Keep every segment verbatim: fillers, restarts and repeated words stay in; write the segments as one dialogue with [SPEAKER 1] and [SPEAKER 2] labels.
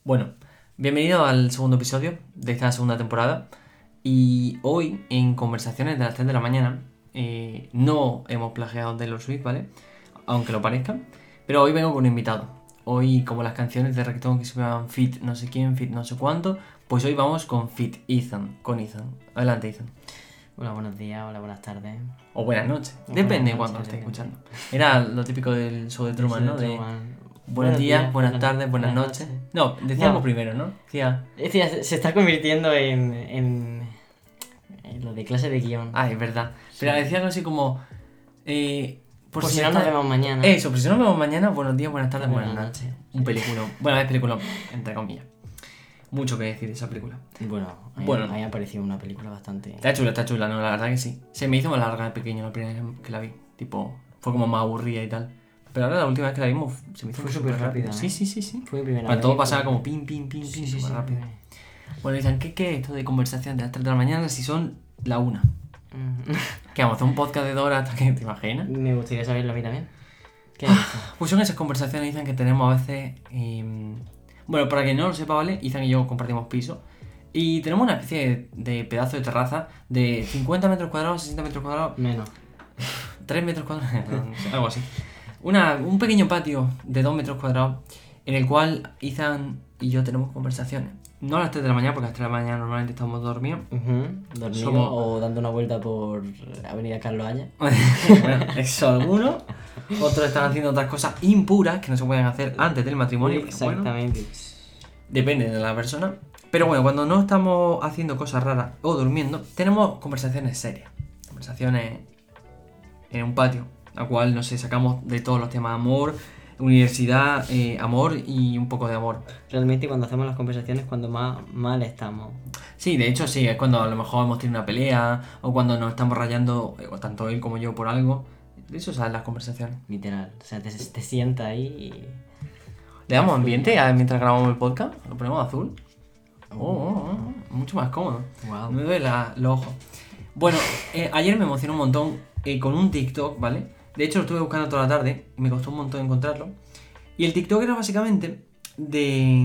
[SPEAKER 1] Bueno, bienvenido al segundo episodio de esta segunda temporada. Y hoy, en Conversaciones de las tres de la mañana, eh, no hemos plagiado Taylor Swift, ¿vale? Aunque lo parezca. Pero hoy vengo con un invitado. Hoy, como las canciones de reggaetón que se llaman Fit no sé quién, Fit no sé cuánto, pues hoy vamos con Fit Ethan, con Ethan. Adelante, Ethan.
[SPEAKER 2] Hola, buenos días, hola, buenas tardes.
[SPEAKER 1] O buenas noches,
[SPEAKER 2] O
[SPEAKER 1] depende de
[SPEAKER 2] buenas
[SPEAKER 1] cuándo
[SPEAKER 2] noches,
[SPEAKER 1] estéis
[SPEAKER 2] depende.
[SPEAKER 1] escuchando. Era lo típico del show de Truman, ¿no? De buenos días, buenas tardes, buenas noches. No, decíamos
[SPEAKER 2] No.
[SPEAKER 1] primero, ¿no? Decía...
[SPEAKER 2] Es decir, se se está convirtiendo en, en, en lo de clase de guión.
[SPEAKER 1] Ah, es verdad. Pero decía algo así como... Eh,
[SPEAKER 2] Por, si no nos vemos mañana.
[SPEAKER 1] Eso, por si no nos vemos mañana, buenos días, buenas tardes, buenas,
[SPEAKER 2] Buenas
[SPEAKER 1] noches.
[SPEAKER 2] noches.
[SPEAKER 1] Un película. Bueno, es película, entre comillas. Mucho que decir de esa película.
[SPEAKER 2] Bueno, a mí,
[SPEAKER 1] Bueno.
[SPEAKER 2] a mí me ha parecido una película bastante...
[SPEAKER 1] Está chula, está chula, no, la verdad que sí. Se me hizo más larga de pequeño la primera vez que la vi. Tipo, fue como más aburrida y tal. Pero ahora la última vez que la vimos se me hizo
[SPEAKER 2] Fue
[SPEAKER 1] súper
[SPEAKER 2] súper rápida,
[SPEAKER 1] rápido.
[SPEAKER 2] ¿eh?
[SPEAKER 1] Sí, sí, sí, sí.
[SPEAKER 2] Fue mi primera
[SPEAKER 1] Cuando
[SPEAKER 2] vez.
[SPEAKER 1] todo pasaba como pim, pim, pim,
[SPEAKER 2] Sí,
[SPEAKER 1] pim,
[SPEAKER 2] sí,
[SPEAKER 1] súper
[SPEAKER 2] sí.
[SPEAKER 1] rápido. Bueno, dicen, ¿qué, ¿qué es esto de conversación de las tres de la mañana si son la una?
[SPEAKER 2] Mm.
[SPEAKER 1] ¿Qué vamos a hacer un podcast de dos horas hasta que te imaginas?
[SPEAKER 2] Me gustaría saberlo a mí también. ¿Qué es esto?
[SPEAKER 1] Pues son esas conversaciones, Ethan, que tenemos a veces... eh, Bueno, para quien no lo sepa, ¿vale? Ethan y yo compartimos piso. Y tenemos una especie de, de pedazo de terraza de cincuenta metros cuadrados, sesenta metros cuadrados,
[SPEAKER 2] Menos.
[SPEAKER 1] tres metros cuadrados, no sé, algo así. Una, un pequeño patio de dos metros cuadrados en el cual Ethan y yo tenemos conversaciones. No a las tres de la mañana, porque a las tres de la mañana normalmente estamos dormidos.
[SPEAKER 2] Ujú, Dormido
[SPEAKER 1] Somos-
[SPEAKER 2] o dando una vuelta por Avenida Carlos Haya.
[SPEAKER 1] Bueno, eso algunos. Otros están haciendo otras cosas impuras que no se pueden hacer antes del matrimonio. que, bueno,
[SPEAKER 2] Exactamente.
[SPEAKER 1] depende de la persona. Pero bueno, cuando no estamos haciendo cosas raras o durmiendo, tenemos conversaciones serias. Conversaciones en un patio, la cual, no sé, sacamos de todos los temas: amor, universidad, eh, amor y un poco de amor.
[SPEAKER 2] Realmente cuando hacemos las conversaciones cuando más mal estamos.
[SPEAKER 1] Sí, de hecho sí, es cuando a lo mejor hemos tenido una pelea o cuando nos estamos rayando, eh, tanto él como yo, por algo. De eso salen las conversaciones.
[SPEAKER 2] Literal. O sea, te, te sientas ahí y...
[SPEAKER 1] Le damos ambiente a- mientras grabamos el podcast, lo ponemos azul. Oh, oh, oh, mucho más cómodo.
[SPEAKER 2] Wow.
[SPEAKER 1] Me duele la- los ojos. Bueno, eh, ayer me emocioné un montón eh, con un TikTok, ¿vale? De hecho lo estuve buscando toda la tarde y me costó un montón encontrarlo. Y el TikTok era básicamente de...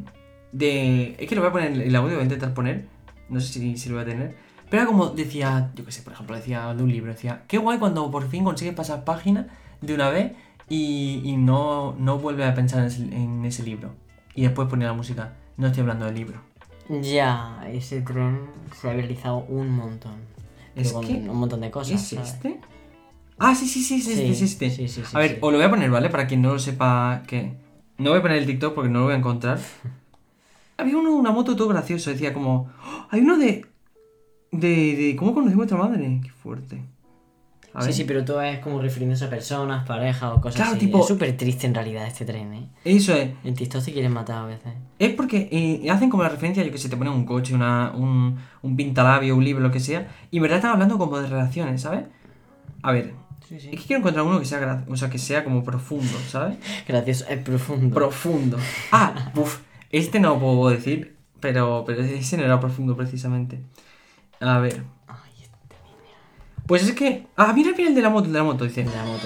[SPEAKER 1] de es que lo voy a poner, el audio lo voy a intentar poner. No sé si, si lo voy a tener. Pero era como, decía, yo qué sé, por ejemplo, decía de un libro, decía, qué guay cuando por fin consigues pasar páginas de una vez y, y no, no vuelves a pensar en ese, en ese libro. Y después ponía la música, no estoy hablando del libro.
[SPEAKER 2] Ya, ese tren se ha realizado un montón.
[SPEAKER 1] Es
[SPEAKER 2] Pero con
[SPEAKER 1] que-
[SPEAKER 2] un montón de cosas.
[SPEAKER 1] ¿Es
[SPEAKER 2] ¿sabes?
[SPEAKER 1] este? Ah, sí, sí, sí, sí,
[SPEAKER 2] Sí,
[SPEAKER 1] este, sí, este.
[SPEAKER 2] sí, sí, sí,
[SPEAKER 1] a ver,
[SPEAKER 2] sí.
[SPEAKER 1] os lo voy a poner, ¿vale? Para quien no lo sepa que... No voy a poner el TikTok porque no lo voy a encontrar. Había uno, una moto todo gracioso, decía como... ¡Oh! Hay uno de... De, de... ¿Cómo conocí a vuestra madre? Qué fuerte. A
[SPEAKER 2] Sí,
[SPEAKER 1] ver.
[SPEAKER 2] sí, pero todo es como refiriéndose a personas, parejas o cosas
[SPEAKER 1] Claro,
[SPEAKER 2] así.
[SPEAKER 1] tipo-
[SPEAKER 2] Es súper triste en realidad este tren, ¿eh?
[SPEAKER 1] Eso es.
[SPEAKER 2] En TikTok te quieren matar a veces.
[SPEAKER 1] Es porque eh, hacen como la referencia, yo que sé, te ponen un coche, una, un, un pintalabio, un libro, lo que sea. Y en verdad están hablando como de relaciones, ¿sabes? A ver,
[SPEAKER 2] Sí, sí.
[SPEAKER 1] es que quiero encontrar uno que sea, gra- o sea, que sea como profundo, ¿sabes?
[SPEAKER 2] Gracioso, es profundo.
[SPEAKER 1] Profundo. Ah, uff, este no lo puedo decir, pero, pero ese no era profundo precisamente. A ver.
[SPEAKER 2] Ay, este niño.
[SPEAKER 1] Pues es que... Ah, mira, mira el de la moto, el de la moto, dice.
[SPEAKER 2] De la moto.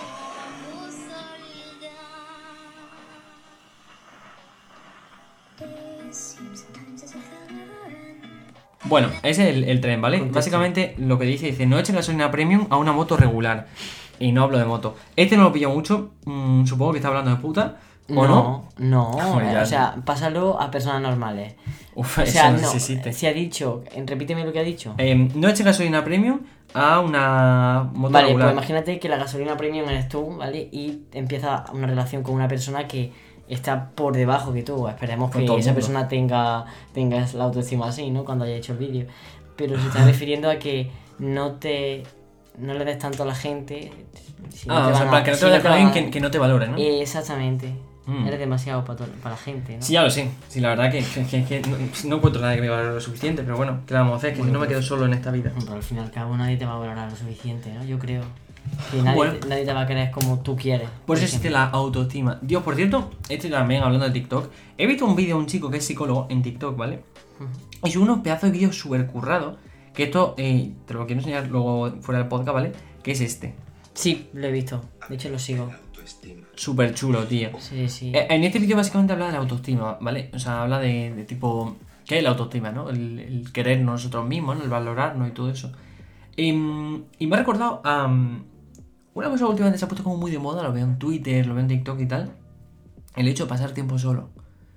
[SPEAKER 1] Bueno, ese es el, el tren, ¿vale?
[SPEAKER 2] Contexto.
[SPEAKER 1] Básicamente lo que dice, dice, no echen gasolina premium a una moto regular. Y no hablo de moto. Este no lo pillo mucho, mm, supongo que está hablando de puta. ¿O no?
[SPEAKER 2] No,
[SPEAKER 1] Hombre,
[SPEAKER 2] eh,
[SPEAKER 1] ya.
[SPEAKER 2] o sea, pásalo a personas normales.
[SPEAKER 1] Uf,
[SPEAKER 2] O
[SPEAKER 1] eso
[SPEAKER 2] sea,
[SPEAKER 1] no
[SPEAKER 2] no,
[SPEAKER 1] sé si existe.
[SPEAKER 2] si ha dicho, eh, repíteme lo que ha dicho.
[SPEAKER 1] Eh, no echen gasolina premium a una moto
[SPEAKER 2] Vale,
[SPEAKER 1] regular.
[SPEAKER 2] pues imagínate que la gasolina premium eres tú, ¿vale? Y empieza una relación con una persona que está por debajo que tú. Esperemos
[SPEAKER 1] Con
[SPEAKER 2] que
[SPEAKER 1] todo el
[SPEAKER 2] esa
[SPEAKER 1] mundo.
[SPEAKER 2] persona tenga, tenga la autoestima así, ¿no? Cuando haya hecho el vídeo. Pero se está refiriendo a que no te... no le des tanto a la gente. Si no
[SPEAKER 1] Ah,
[SPEAKER 2] te
[SPEAKER 1] o sea,
[SPEAKER 2] van
[SPEAKER 1] en plan,
[SPEAKER 2] a-
[SPEAKER 1] que no
[SPEAKER 2] si
[SPEAKER 1] te vayas
[SPEAKER 2] te
[SPEAKER 1] con alguien
[SPEAKER 2] van a-
[SPEAKER 1] que, que no te valore, ¿no?
[SPEAKER 2] Eh, exactamente.
[SPEAKER 1] Mm.
[SPEAKER 2] Eres demasiado para, para la gente, ¿no?
[SPEAKER 1] Sí, ya lo sé. Sí, la verdad que, que, que- que no, no encuentro nada que me valore lo suficiente, pero bueno, ¿qué le vamos a hacer? Que si
[SPEAKER 2] Bueno,
[SPEAKER 1] no me quedo solo en esta vida.
[SPEAKER 2] Pero al fin y al cabo nadie te va a valorar lo suficiente, ¿no? Yo creo. Que nadie,
[SPEAKER 1] Bueno.
[SPEAKER 2] nadie te va a querer como tú quieres.
[SPEAKER 1] Por eso
[SPEAKER 2] ejemplo.
[SPEAKER 1] existe la autoestima. Dios, por cierto, este también hablando de TikTok. He visto un vídeo de un chico que es psicólogo en TikTok, ¿vale?
[SPEAKER 2] Ujú.
[SPEAKER 1] Y sube unos pedazos de vídeos súper currados. Que esto, eh, te lo quiero enseñar luego fuera del podcast, ¿vale? Que es este.
[SPEAKER 2] Sí, lo he visto. De hecho, lo sigo.
[SPEAKER 3] La autoestima.
[SPEAKER 1] súper chulo, tío.
[SPEAKER 2] Sí, sí.
[SPEAKER 1] Eh, En este vídeo básicamente habla de la autoestima, ¿vale? O sea, habla de, de tipo... ¿Qué es la autoestima, no? El, el querernos nosotros mismos, ¿no? El valorarnos y todo eso. Y, y me ha recordado a... Um, una cosa que últimamente se ha puesto como muy de moda, lo veo en Twitter, lo veo en TikTok y tal. El hecho de pasar tiempo solo.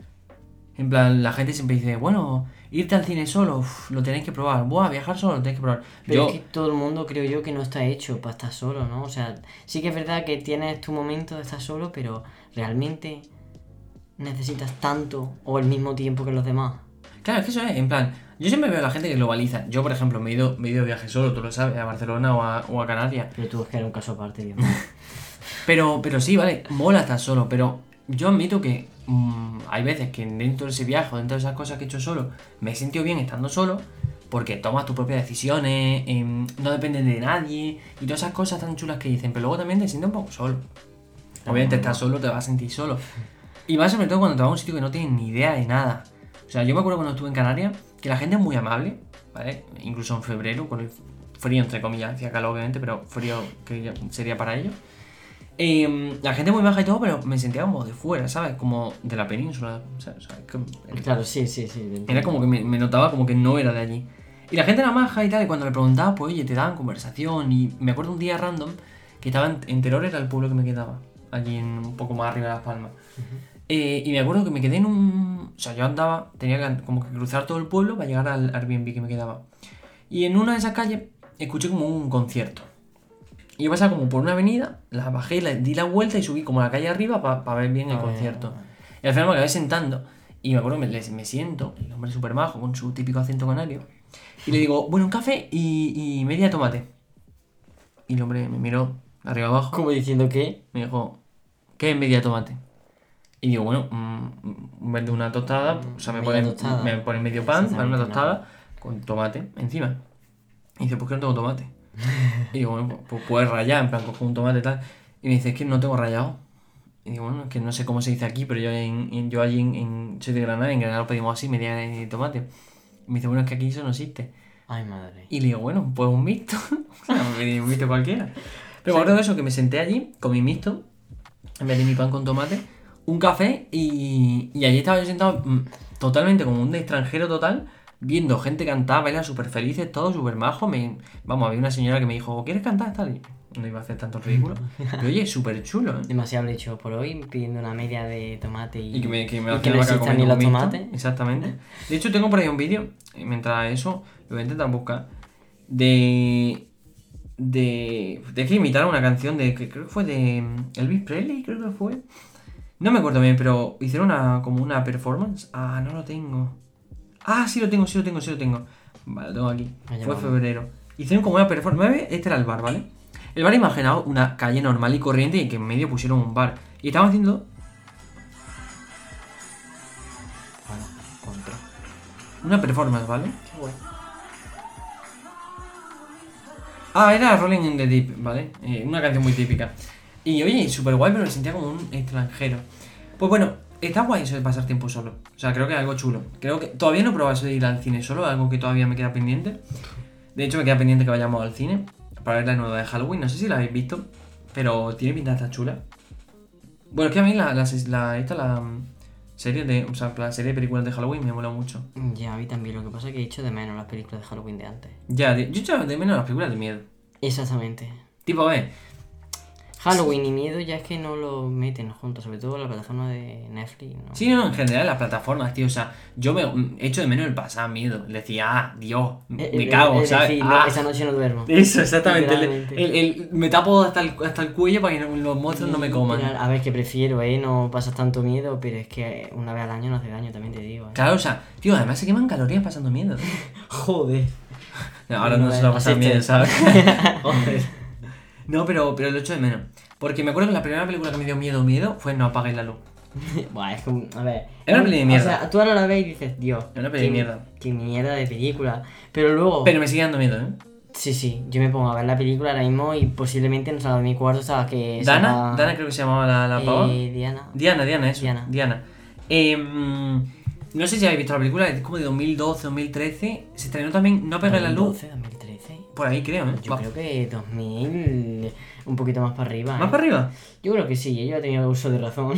[SPEAKER 1] En plan, la gente siempre dice, bueno, irte al cine solo, uf, lo tenéis que probar. Buah, viajar solo, lo tenéis que probar.
[SPEAKER 2] Pero
[SPEAKER 1] Yo,
[SPEAKER 2] es que todo el mundo creo yo que no está hecho para estar solo, ¿no? O sea, sí que es verdad que tienes tu momento de estar solo, pero realmente necesitas tanto o el mismo tiempo que los demás.
[SPEAKER 1] claro, es que eso es, en plan, yo siempre veo a la gente que globaliza. Yo, por ejemplo, me he ido, me he ido de viaje solo, tú lo sabes, a Barcelona o a, o a Canarias.
[SPEAKER 2] Pero tú es que era un caso aparte, Dios mío.
[SPEAKER 1] Pero, pero sí, vale, mola estar solo, pero yo admito que mmm, hay veces que dentro de ese viaje o dentro de esas cosas que he hecho solo, me he sentido bien estando solo, porque tomas tus propias decisiones, eh, no dependes de nadie, y todas esas cosas tan chulas que dicen, pero luego también te sientes un poco solo. Obviamente estás solo, te vas a sentir solo. Y más sobre todo cuando te vas a un sitio que no tienes ni idea de nada. O sea, yo me acuerdo cuando estuve en Canarias, que la gente es muy amable, ¿vale? Incluso en febrero, con el frío, entre comillas, hacía calor obviamente, pero frío que ya sería para ellos. Eh, la gente muy baja y todo, pero me sentía como de fuera, ¿sabes? Como de la península, ¿sabes? O sea, que-
[SPEAKER 2] Claro, sí, sí, sí. te
[SPEAKER 1] era
[SPEAKER 2] entiendo.
[SPEAKER 1] como que me, me notaba como que no era de allí. Y la gente era maja y tal, y cuando le preguntaba, pues oye, te daban conversación. Y me acuerdo un día random que estaba en, en Teror, era el pueblo que me quedaba, allí en, un poco más arriba de Las Palmas. Eh, y me acuerdo que me quedé en un... O sea, yo andaba, tenía que como que cruzar todo el pueblo para llegar al Airbnb que me quedaba. Y en una de esas calles escuché como un concierto. Y yo pasaba como por una avenida, la bajé, la, di la vuelta y subí como a la calle arriba para pa ver bien el
[SPEAKER 2] A ver,
[SPEAKER 1] concierto.
[SPEAKER 2] a ver.
[SPEAKER 1] Y al final me acabé sentando. Y me acuerdo que me, les- me siento, el hombre súper majo, con su típico acento canario. Y le digo, bueno, un café y, y media tomate. Y el hombre me miró de arriba abajo.
[SPEAKER 2] Como diciendo que...
[SPEAKER 1] Me dijo, ¿qué es media tomate? Y digo, bueno, mm, en vez de una tostada, o sea, me
[SPEAKER 2] Media
[SPEAKER 1] ponen,
[SPEAKER 2] tostada.
[SPEAKER 1] me ponen medio pan, ¿vale? Una
[SPEAKER 2] Exactamente,
[SPEAKER 1] tostada con tomate encima. Y dice, ¿por qué no tengo tomate? Y digo, bueno, pues puedes rallar, en plan, cojo un tomate y tal. Y me dice, es que no tengo rallado. Y digo, bueno, es que no sé cómo se dice aquí, pero yo, en, en- yo allí en, en, soy de Granada, en Granada lo pedimos así, media de tomate. Y me dice, bueno, es que aquí eso no existe.
[SPEAKER 2] Ay, madre.
[SPEAKER 1] Y le digo, bueno, pues un mixto. O sea, me pedí un mixto cualquiera. Pero me acuerdo de eso, que me senté allí con mi mixto, en vez de mi pan con tomate, un café y, y allí estaba yo sentado mm, totalmente como un extranjero total, viendo gente cantar, bailar súper felices, todo súper majo. Me, vamos, había una señora que me dijo, ¿quieres cantar? Tal. Y no iba a hacer tanto ridículo. Pero oye, súper chulo, ¿eh?
[SPEAKER 2] Demasiado hecho por hoy, pidiendo una media de tomate y,
[SPEAKER 1] Y que me, que me
[SPEAKER 2] y
[SPEAKER 1] hace
[SPEAKER 2] que no
[SPEAKER 1] la vaca
[SPEAKER 2] existan ni
[SPEAKER 1] comiendo
[SPEAKER 2] los
[SPEAKER 1] un mixto.
[SPEAKER 2] tomates.
[SPEAKER 1] Exactamente. De hecho, tengo por ahí un vídeo, y mientras eso, lo voy a intentar buscar, de... De... De que imitaron una canción de... que creo que fue de Elvis Presley, creo que fue. No me acuerdo bien, pero hicieron una como una performance. Ah, no lo tengo. Ah, sí lo tengo, sí lo tengo, sí lo tengo. Vale, lo tengo aquí.
[SPEAKER 2] Vaya,
[SPEAKER 1] Fue
[SPEAKER 2] vale.
[SPEAKER 1] febrero. Hicieron como una performance. Este era el bar, ¿vale? El bar imaginado una calle normal y corriente y que en medio pusieron un bar. Y estaban haciendo
[SPEAKER 2] Bueno, contra.
[SPEAKER 1] una performance, ¿vale?
[SPEAKER 2] Qué bueno.
[SPEAKER 1] Ah, era Rolling in the Deep, ¿vale? Eh, una canción muy típica. Y oye, súper guay, pero me sentía como un extranjero. Pues bueno, está guay eso de pasar tiempo solo. O sea, creo que es algo chulo. Creo que todavía no he probado eso de ir al cine solo, algo que todavía me queda pendiente. De hecho, me queda pendiente que vayamos al cine para ver la nueva de Halloween. No sé si la habéis visto, pero tiene pinta de estar chula. Bueno, es que a mí la, la, la- esta, la mm, serie de, o sea, la serie de películas de Halloween me mola mucho.
[SPEAKER 2] Ya, a mí también. Lo que pasa es que he hecho de menos las películas de Halloween de antes.
[SPEAKER 1] Ya, de- yo echaba de menos las películas de miedo.
[SPEAKER 2] Exactamente.
[SPEAKER 1] Tipo, a ver,
[SPEAKER 2] Halloween y miedo ya es que no lo meten juntos, sobre todo la plataforma de Netflix, ¿no?
[SPEAKER 1] sí, no, en general las plataformas, tío, o sea, yo me mm, echo de menos el pasar miedo. Le decía, ah, Dios,
[SPEAKER 2] Eh,
[SPEAKER 1] me
[SPEAKER 2] eh,
[SPEAKER 1] cago,
[SPEAKER 2] es
[SPEAKER 1] ¿sabes?
[SPEAKER 2] decir,
[SPEAKER 1] Ah.
[SPEAKER 2] no, esa noche no duermo.
[SPEAKER 1] Eso, exactamente. El,
[SPEAKER 2] Literalmente.
[SPEAKER 1] el- el- me tapo hasta el, hasta el cuello para que no- los monstruos no me coman.
[SPEAKER 2] Mira, a ver, que prefiero, ¿eh? No pasas tanto miedo, pero es que una vez al año no hace daño, también te digo, ¿eh?
[SPEAKER 1] Claro, o sea, tío, además se queman calorías pasando miedo.
[SPEAKER 2] Joder.
[SPEAKER 1] No, ahora no,
[SPEAKER 2] No,
[SPEAKER 1] se va a pasar
[SPEAKER 2] asiste.
[SPEAKER 1] miedo, ¿sabes? Joder. No, pero, pero lo echo de menos. Porque me acuerdo que la primera película que me dio miedo, miedo, fue No apagues la luz.
[SPEAKER 2] Buah, es como, a ver.
[SPEAKER 1] Era una peli de mierda.
[SPEAKER 2] O sea, tú ahora la ves y dices, Dios.
[SPEAKER 1] Era una peli de
[SPEAKER 2] qué-
[SPEAKER 1] mierda.
[SPEAKER 2] Qué mierda de película. Pero luego.
[SPEAKER 1] Pero me sigue dando miedo, ¿eh?
[SPEAKER 2] Sí, sí, yo me pongo a ver la película ahora mismo y posiblemente no salga de mi cuarto hasta que.
[SPEAKER 1] Dana,
[SPEAKER 2] salga-
[SPEAKER 1] Dana creo que se llamaba la, la pava.
[SPEAKER 2] eh, Diana.
[SPEAKER 1] Diana, Diana, eso.
[SPEAKER 2] Diana.
[SPEAKER 1] Diana. Eh, mm, no sé si habéis visto la película, es como de dos mil doce, dos mil trece. Se estrenó también No apagues la luz.
[SPEAKER 2] dos mil doce, dos mil trece.
[SPEAKER 1] Por ahí creo, ¿eh?
[SPEAKER 2] Yo
[SPEAKER 1] Va.
[SPEAKER 2] creo que dos mil, un poquito más para arriba.
[SPEAKER 1] ¿Más
[SPEAKER 2] ¿eh?
[SPEAKER 1] para arriba?
[SPEAKER 2] Yo creo que sí, yo he tenido uso de razón.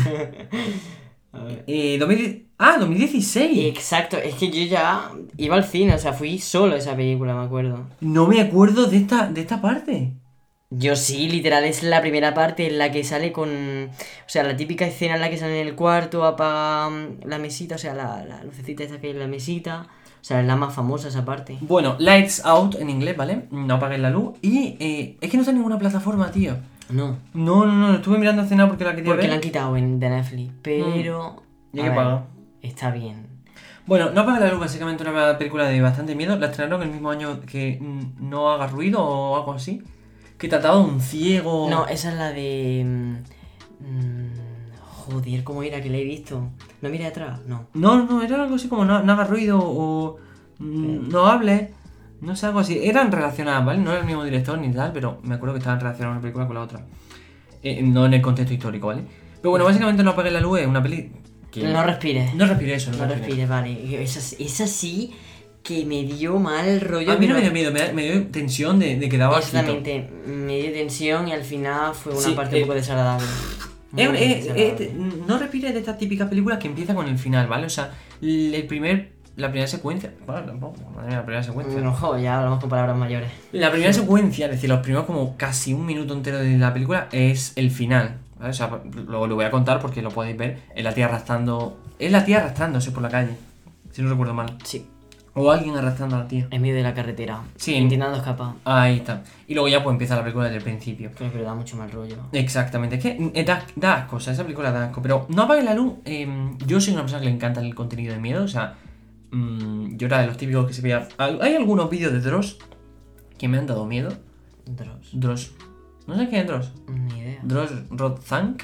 [SPEAKER 2] A ver.
[SPEAKER 1] Eh, dos mil... Ah, dos mil dieciséis.
[SPEAKER 2] Exacto, es que yo ya iba al cine, o sea, fui solo a esa película, me acuerdo.
[SPEAKER 1] No me acuerdo de esta, de esta parte.
[SPEAKER 2] Yo sí, literal, es la primera parte en la que sale con... O sea, la típica escena en la que sale en el cuarto, apaga mm, la mesita, o sea, la, la lucecita esta que hay en la mesita. O sea, es la más famosa esa parte.
[SPEAKER 1] Bueno, Lights Out en inglés, ¿vale? No apagues la luz. Y eh, es que no está en ninguna plataforma, tío.
[SPEAKER 2] No,
[SPEAKER 1] No, no, no, lo estuve mirando hace nada porque la quería
[SPEAKER 2] porque
[SPEAKER 1] ver.
[SPEAKER 2] la han quitado en, de Netflix, pero...
[SPEAKER 1] Y
[SPEAKER 2] a
[SPEAKER 1] hay que
[SPEAKER 2] ver,
[SPEAKER 1] pagar.
[SPEAKER 2] está bien.
[SPEAKER 1] Bueno, No apagues la luz, básicamente una película de bastante miedo. La estrenaron el mismo año que mm, No haga ruido o algo así. Que trataba de un ciego.
[SPEAKER 2] No, esa es la de... mm, mm, joder, ¿cómo era que la he visto? ¿No mira atrás? No.
[SPEAKER 1] No, no, era algo así como no, no haga ruido o mm, no hable. No sé, algo así. Eran relacionadas, ¿vale? No era el mismo director ni tal, pero me acuerdo que estaban relacionadas una película con la otra. Eh, no en el contexto histórico, ¿vale? Pero bueno, básicamente No apagues la luz es una peli que...
[SPEAKER 2] No respires.
[SPEAKER 1] No respire eso, no,
[SPEAKER 2] No
[SPEAKER 1] respire.
[SPEAKER 2] respires, vale. Esa, esa sí que me dio mal rollo.
[SPEAKER 1] A mí no me
[SPEAKER 2] pero-
[SPEAKER 1] dio miedo, me, da- me dio tensión de, de que daba asquito.
[SPEAKER 2] Exactamente, me dio tensión y al final fue una
[SPEAKER 1] Sí,
[SPEAKER 2] parte
[SPEAKER 1] eh,
[SPEAKER 2] un poco desagradable. Muy
[SPEAKER 1] Eh, eh,
[SPEAKER 2] desagradable.
[SPEAKER 1] eh, no respires de estas típicas películas que empieza con el final, ¿vale? O sea, el primer, la primera secuencia... Bueno, tampoco, madre mía, la primera secuencia.
[SPEAKER 2] No, jo, ya hablamos con palabras mayores.
[SPEAKER 1] La primera secuencia, es decir, los primeros como casi un minuto entero de la película es el final, ¿vale? O sea, luego lo voy a contar porque lo podéis ver. Es la tía arrastrando... Es la tía arrastrándose por la calle, si no recuerdo mal.
[SPEAKER 2] Sí,
[SPEAKER 1] O alguien arrastrando a la tía.
[SPEAKER 2] en medio de la carretera.
[SPEAKER 1] Sí.
[SPEAKER 2] Intentando escapar.
[SPEAKER 1] Ahí está. Y luego ya pues empieza la película desde el principio.
[SPEAKER 2] Creo que da mucho mal rollo.
[SPEAKER 1] Exactamente, es que eh, da, da asco, o sea, esa película da asco. Pero No apagues la luz, eh, yo soy una persona que le encanta el contenido de miedo, o sea, mmm, yo era de los típicos que se veía... Al- Hay algunos vídeos de Dross que me han dado miedo.
[SPEAKER 2] Dross.
[SPEAKER 1] Dross. ¿No sé quién es Dross?
[SPEAKER 2] Ni idea.
[SPEAKER 1] Dross Rodzank.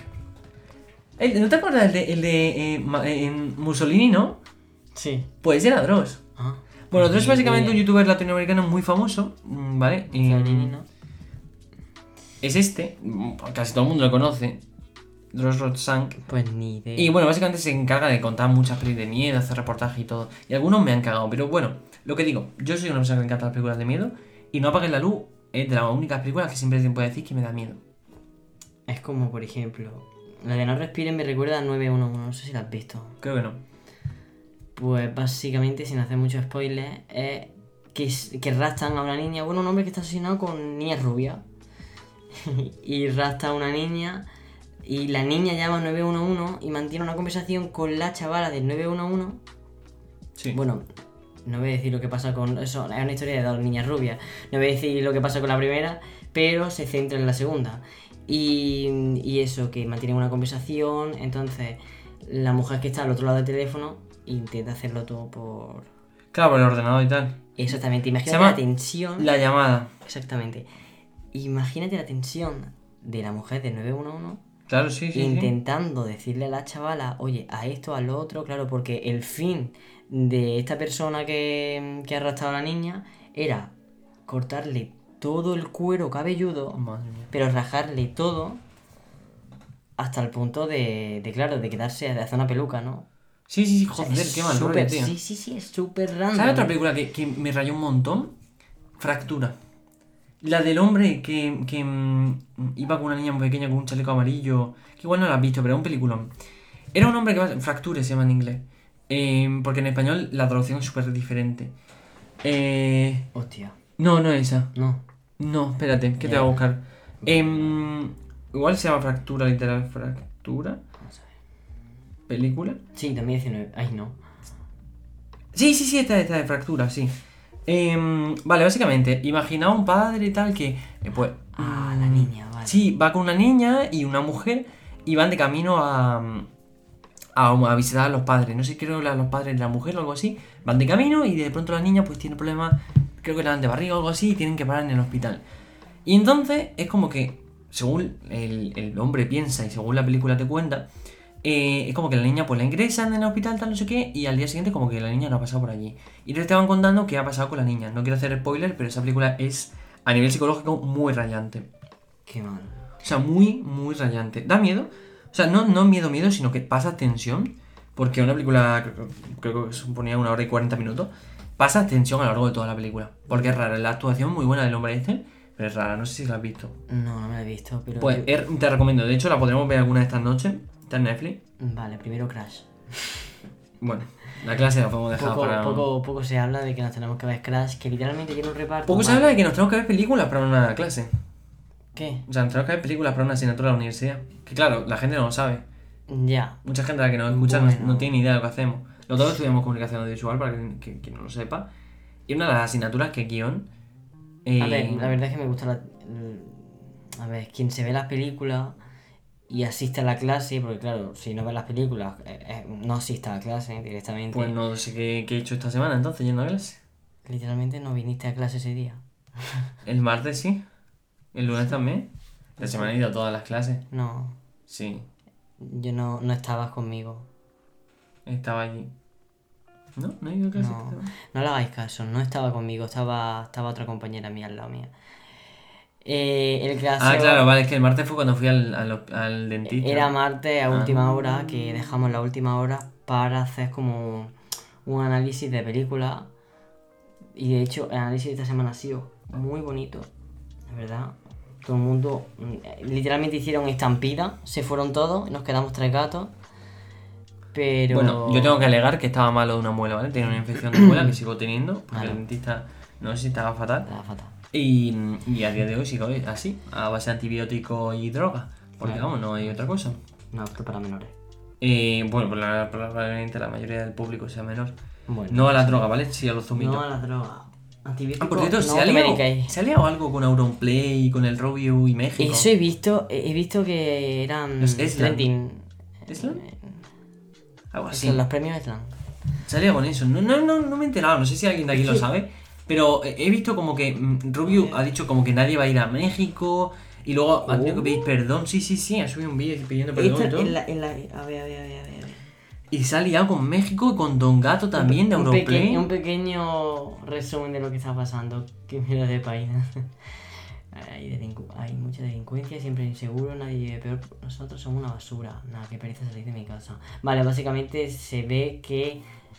[SPEAKER 1] El- ¿No te acuerdas el de, el de eh, Ma- eh, Mussolini, no?
[SPEAKER 2] Sí.
[SPEAKER 1] Pues era Dross.
[SPEAKER 2] Ah.
[SPEAKER 1] Bueno, Dross es
[SPEAKER 2] Ni
[SPEAKER 1] básicamente un
[SPEAKER 2] idea.
[SPEAKER 1] youtuber latinoamericano muy famoso, mm, ¿vale? Y,
[SPEAKER 2] Mussolini, ¿no?
[SPEAKER 1] es este, mm, casi todo el mundo lo conoce. Dross Rodzank.
[SPEAKER 2] Pues ni idea.
[SPEAKER 1] Y bueno, básicamente se encarga de contar muchas pelis de miedo, hacer reportajes y todo. Y algunos me han cagado, pero bueno, lo que digo, yo soy una persona que le encanta las películas de miedo. Y No apagues la luz es de las únicas películas que siempre te puedo decir que me da miedo.
[SPEAKER 2] Es como, por ejemplo, la de No respiren me recuerda a nueve uno uno, no sé si la has visto.
[SPEAKER 1] Creo que no.
[SPEAKER 2] Pues básicamente, sin hacer mucho spoiler, es que, s- que raptan a una niña, bueno, un hombre que está asesinado con niña rubia. Y rapta a una niña y la niña llama nueve uno uno y mantiene una conversación con la chavala del nueve uno uno.
[SPEAKER 1] Sí.
[SPEAKER 2] Bueno, no voy a decir lo que pasa con eso, es una historia de dos niñas rubias. No voy a decir lo que pasa con la primera, pero se centra en la segunda. Y, y eso, que mantienen una conversación, entonces la mujer que está al otro lado del teléfono intenta hacerlo todo por...
[SPEAKER 1] Claro, por el ordenador y tal.
[SPEAKER 2] Exactamente, imagínate
[SPEAKER 1] Se llama
[SPEAKER 2] la tensión...
[SPEAKER 1] La llamada.
[SPEAKER 2] Exactamente. Imagínate la tensión de la mujer del nueve uno uno
[SPEAKER 1] Claro, sí, sí. sí.
[SPEAKER 2] intentando decirle a la chavala, oye, a esto, a lo otro, claro, porque el fin de esta persona que, que ha arrastrado a la niña era cortarle todo el cuero cabelludo,
[SPEAKER 1] Madre mía.
[SPEAKER 2] pero rajarle todo hasta el punto de, de claro, de quedarse, de hacer una peluca, ¿no?
[SPEAKER 1] Sí, sí, sí,
[SPEAKER 2] O sea,
[SPEAKER 1] joder,
[SPEAKER 2] es
[SPEAKER 1] qué mal rollo,
[SPEAKER 2] súper-
[SPEAKER 1] tío.
[SPEAKER 2] Sí, sí, sí, es súper random.
[SPEAKER 1] ¿Sabes otra película que, que me rayó un montón? Fractura. La del hombre que, que mm, iba con una niña muy pequeña con un chaleco amarillo. Que igual no la has visto, pero era un peliculón. Era un hombre que va... Fracture se llama en inglés. Eh, porque en español la traducción es súper diferente. Eh,
[SPEAKER 2] Hostia,
[SPEAKER 1] no, no es esa.
[SPEAKER 2] no.
[SPEAKER 1] No, espérate, que te
[SPEAKER 2] Ya.
[SPEAKER 1] voy a buscar. Em, igual se llama Fractura, literal. Fractura.
[SPEAKER 2] Vamos a ver.
[SPEAKER 1] ¿Película?
[SPEAKER 2] Sí, también diecinueve. Ay, no.
[SPEAKER 1] Sí, sí, sí, esta, esta de Fractura, sí. Em, vale, básicamente, imagina un padre y tal que, eh, pues...
[SPEAKER 2] Ah, la
[SPEAKER 1] mm,
[SPEAKER 2] niña, vale.
[SPEAKER 1] Sí, va con una niña y una mujer y van de camino a, a, a visitar a los padres. No sé, creo que a los padres de la mujer o algo así. Van de camino y de pronto la niña pues tiene problemas, creo que le dan de barriga o algo así y tienen que parar en el hospital. Y entonces es como que, según el, el hombre piensa y según la película te cuenta, eh, es como que la niña pues la ingresan en el hospital, tal, no sé qué, y al día siguiente como que la niña no ha pasado por allí. Y entonces te van contando qué ha pasado con la niña. No quiero hacer spoiler, pero esa película es a nivel psicológico muy rayante.
[SPEAKER 2] Qué mal.
[SPEAKER 1] O sea, muy, muy rayante. Da miedo. O sea, no, no miedo, miedo, sino que pasa tensión. Porque una película, creo, creo que suponía una hora y cuarenta minutos. pasa tensión a lo largo de toda la película. Porque es rara. La actuación muy buena del hombre este, pero es rara. No sé si la has visto.
[SPEAKER 2] No, no me la he visto, pero...
[SPEAKER 1] Pues
[SPEAKER 2] yo-
[SPEAKER 1] er- te recomiendo. De hecho, la podremos ver alguna de estas noches. Está en Netflix.
[SPEAKER 2] Vale, primero Crash.
[SPEAKER 1] Bueno, la clase la podemos dejar
[SPEAKER 2] Poco,
[SPEAKER 1] para...
[SPEAKER 2] poco, poco se habla de que nos tenemos que ver Crash, que literalmente tiene un reparto...
[SPEAKER 1] Poco se
[SPEAKER 2] más-
[SPEAKER 1] habla de que nos tenemos que ver películas para una clase.
[SPEAKER 2] ¿Qué?
[SPEAKER 1] O sea, nos tenemos que ver películas para una asignatura de la universidad. Que claro, la gente no lo sabe.
[SPEAKER 2] Ya.
[SPEAKER 1] Mucha gente a la que nos escucha no-
[SPEAKER 2] Bueno.
[SPEAKER 1] no, tiene ni idea de lo que hacemos. Nosotros estudiamos comunicación audiovisual, para que, que, que no lo sepa. Y una de las asignaturas que guión... eh,
[SPEAKER 2] A ver, la verdad es que me gusta la... A ver, quien se ve las películas y asiste a la clase, porque claro, si no ve las películas, eh, eh, no asiste a la clase directamente.
[SPEAKER 1] Pues no sé qué, qué he hecho esta semana entonces, yendo a clase.
[SPEAKER 2] Literalmente no viniste a clase ese día.
[SPEAKER 1] El martes sí. El lunes también. La semana he ido a todas las clases.
[SPEAKER 2] No,
[SPEAKER 1] Sí,
[SPEAKER 2] yo no, no estabas conmigo.
[SPEAKER 1] estaba allí. ¿No? ¿No he ido a clase?
[SPEAKER 2] No, no le hagáis caso, no estaba conmigo, estaba, estaba otra compañera mía al lado mía. Eh, el caso
[SPEAKER 1] Ah, claro, vale, es que el martes fue cuando fui al, al, al dentista.
[SPEAKER 2] era martes a última
[SPEAKER 1] Ah.
[SPEAKER 2] hora, que dejamos la última hora para hacer como un análisis de película. Y de hecho, el análisis de esta semana ha sido muy bonito, la verdad. Todo el mundo, mm, literalmente hicieron estampida, se fueron todos, nos quedamos tres gatos. Pero...
[SPEAKER 1] Bueno, yo tengo que alegar que estaba malo de una muela, ¿vale? Tenía una infección de muela que sigo teniendo, porque
[SPEAKER 2] Claro.
[SPEAKER 1] el dentista no sé si estaba fatal.
[SPEAKER 2] Estaba fatal.
[SPEAKER 1] Y, y a día de hoy sigo así, a base de antibióticos y droga. Porque
[SPEAKER 2] Claro.
[SPEAKER 1] vamos, no hay otra cosa.
[SPEAKER 2] No apto para menores.
[SPEAKER 1] Eh, bueno, pues la- probablemente la mayoría del público sea menor.
[SPEAKER 2] Bueno,
[SPEAKER 1] No a la droga, ¿vale? Sí a los zumitos.
[SPEAKER 2] no a la droga. Antibiótico,
[SPEAKER 1] Ah, por cierto,
[SPEAKER 2] no
[SPEAKER 1] ¿se, ha
[SPEAKER 2] te
[SPEAKER 1] liado,
[SPEAKER 2] mediquéis.
[SPEAKER 1] ¿se ha liado algo con Auronplay, con el Rubio y México?
[SPEAKER 2] Eso he visto, he he visto que eran
[SPEAKER 1] Los Eslan.
[SPEAKER 2] trending.
[SPEAKER 1] ¿Eslan?
[SPEAKER 2] eh,
[SPEAKER 1] Algo así.
[SPEAKER 2] Son los premios Eslan.
[SPEAKER 1] Se ha liado con eso. No, no, no, no me he enterado, no sé si alguien de aquí lo sabe. Pero eh, he visto como que mm, Rubio ha dicho como que nadie va a ir a México. Y luego ha tenido que pedir perdón. Sí, sí, sí, ha subido un vídeo pidiendo perdón
[SPEAKER 2] Esta-
[SPEAKER 1] y todo.
[SPEAKER 2] en la, en la, a ver, a ver, a ver, a ver, a ver.
[SPEAKER 1] Y se ha liado con México y con Don Gato también de
[SPEAKER 2] un,
[SPEAKER 1] Auronplay.
[SPEAKER 2] peque- un pequeño resumen de lo que está pasando. Que mira de país. hay, delincu- hay mucha delincuencia, siempre inseguro, nadie vive peor. Nosotros somos una basura. Nada, que pereza salir de mi casa. Vale, básicamente se ve que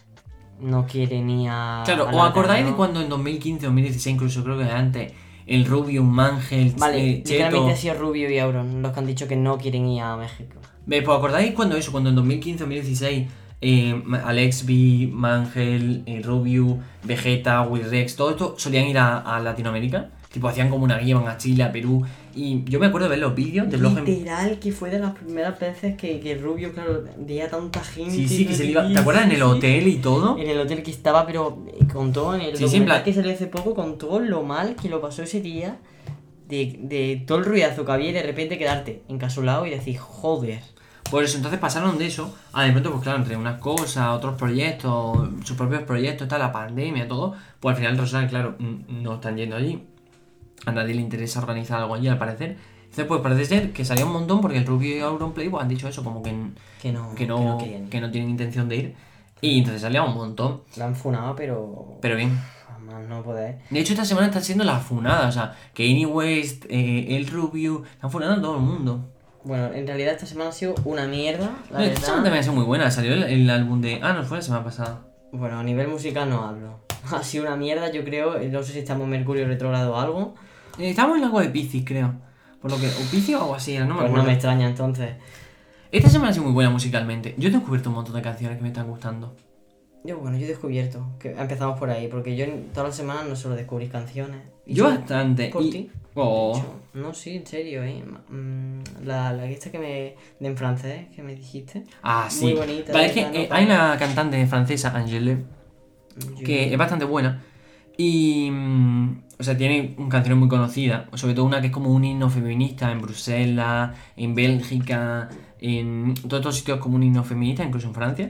[SPEAKER 2] no quiere ni a.
[SPEAKER 1] Claro,
[SPEAKER 2] a
[SPEAKER 1] ¿os
[SPEAKER 2] la
[SPEAKER 1] acordáis
[SPEAKER 2] cara,
[SPEAKER 1] de
[SPEAKER 2] ¿no?
[SPEAKER 1] cuando en dos mil quince, dos mil dieciséis, incluso creo que antes, el Rubio, Mangel,
[SPEAKER 2] Vale,
[SPEAKER 1] eh, Cheto...
[SPEAKER 2] literalmente ha sido Rubio y Auron los que han dicho que no quieren ir a México.
[SPEAKER 1] ¿Ves? Pues acordáis cuando eso, cuando en dos mil quince, dos mil dieciséis, eh, Alex B, Mangel, eh, Rubio, Vegeta, Will Rex, todo esto solían ir a, a Latinoamérica. Tipo, hacían como una guía, iban a Chile, a Perú. Y yo me acuerdo de ver los vídeos de blog en...
[SPEAKER 2] Literal, que fue de las primeras veces que, que Rubio, claro, veía tanta gente.
[SPEAKER 1] Sí, sí, que se le iba...
[SPEAKER 2] sí,
[SPEAKER 1] ¿Te acuerdas? En
[SPEAKER 2] sí,
[SPEAKER 1] el
[SPEAKER 2] sí.
[SPEAKER 1] hotel y todo.
[SPEAKER 2] En el hotel que estaba, pero eh, contó en el
[SPEAKER 1] Sí, sí, en
[SPEAKER 2] documental
[SPEAKER 1] plan-
[SPEAKER 2] que salió hace poco, contó lo mal que lo pasó ese día. De, de todo el ruidazo que había y de repente quedarte encasulado y decir, joder.
[SPEAKER 1] Por eso, entonces pasaron de eso a de pronto, pues claro, entre unas cosas, otros proyectos, sus propios proyectos, tal, la pandemia, todo, pues al final Rosal, claro, n- no están yendo allí. A nadie le interesa organizar algo allí, al parecer. Entonces, pues parece ser que salía un montón porque el Rubio y Auronplay pues, han dicho eso, como que, n-
[SPEAKER 2] Que no,
[SPEAKER 1] que, no,
[SPEAKER 2] querían.
[SPEAKER 1] que no tienen intención de ir. Y entonces salía un montón.
[SPEAKER 2] La han funado, pero.
[SPEAKER 1] Pero bien.
[SPEAKER 2] Jamás no poder.
[SPEAKER 1] De hecho, esta semana está siendo la funada, o sea, Kanye West, eh, el Rubio, están funando a todo el mundo.
[SPEAKER 2] Bueno, en realidad esta semana ha sido una mierda, la
[SPEAKER 1] No, esta semana
[SPEAKER 2] verdad.
[SPEAKER 1] también ha sido muy buena, salió el, el álbum de... Ah, no, fue la semana pasada.
[SPEAKER 2] Bueno, a nivel musical no hablo. Ha sido una mierda, yo creo. No sé si estamos en Mercurio retrógrado o algo.
[SPEAKER 1] Eh, Estábamos en algo de Piscis, creo. Por lo que... O Piscis o algo así, era, no me
[SPEAKER 2] Pues
[SPEAKER 1] acuerdo.
[SPEAKER 2] no me extraña entonces.
[SPEAKER 1] Esta semana ha sido muy buena musicalmente. Yo he descubierto un montón de canciones que me están gustando.
[SPEAKER 2] Yo, bueno, yo he descubierto. Que empezamos por ahí, porque yo en todas las semanas no suelo descubrir canciones. Y
[SPEAKER 1] Yo
[SPEAKER 2] sí,
[SPEAKER 1] bastante.
[SPEAKER 2] Por
[SPEAKER 1] y-
[SPEAKER 2] ti.
[SPEAKER 1] Oh.
[SPEAKER 2] de hecho. No, sí, en serio, eh. Mm, La, la esta que me. de en francés, que me dijiste.
[SPEAKER 1] Ah, sí.
[SPEAKER 2] Muy bonita,
[SPEAKER 1] Vale, es que
[SPEAKER 2] esa
[SPEAKER 1] eh,
[SPEAKER 2] nota.
[SPEAKER 1] hay una cantante francesa, Angèle,
[SPEAKER 2] Yo-
[SPEAKER 1] que es bastante buena. Y... mm, o sea, tiene un canciones muy conocidas. Sobre todo una que es como un himno feminista en Bruselas, en Bélgica, en todos estos sitios como un himno feminista, incluso en Francia.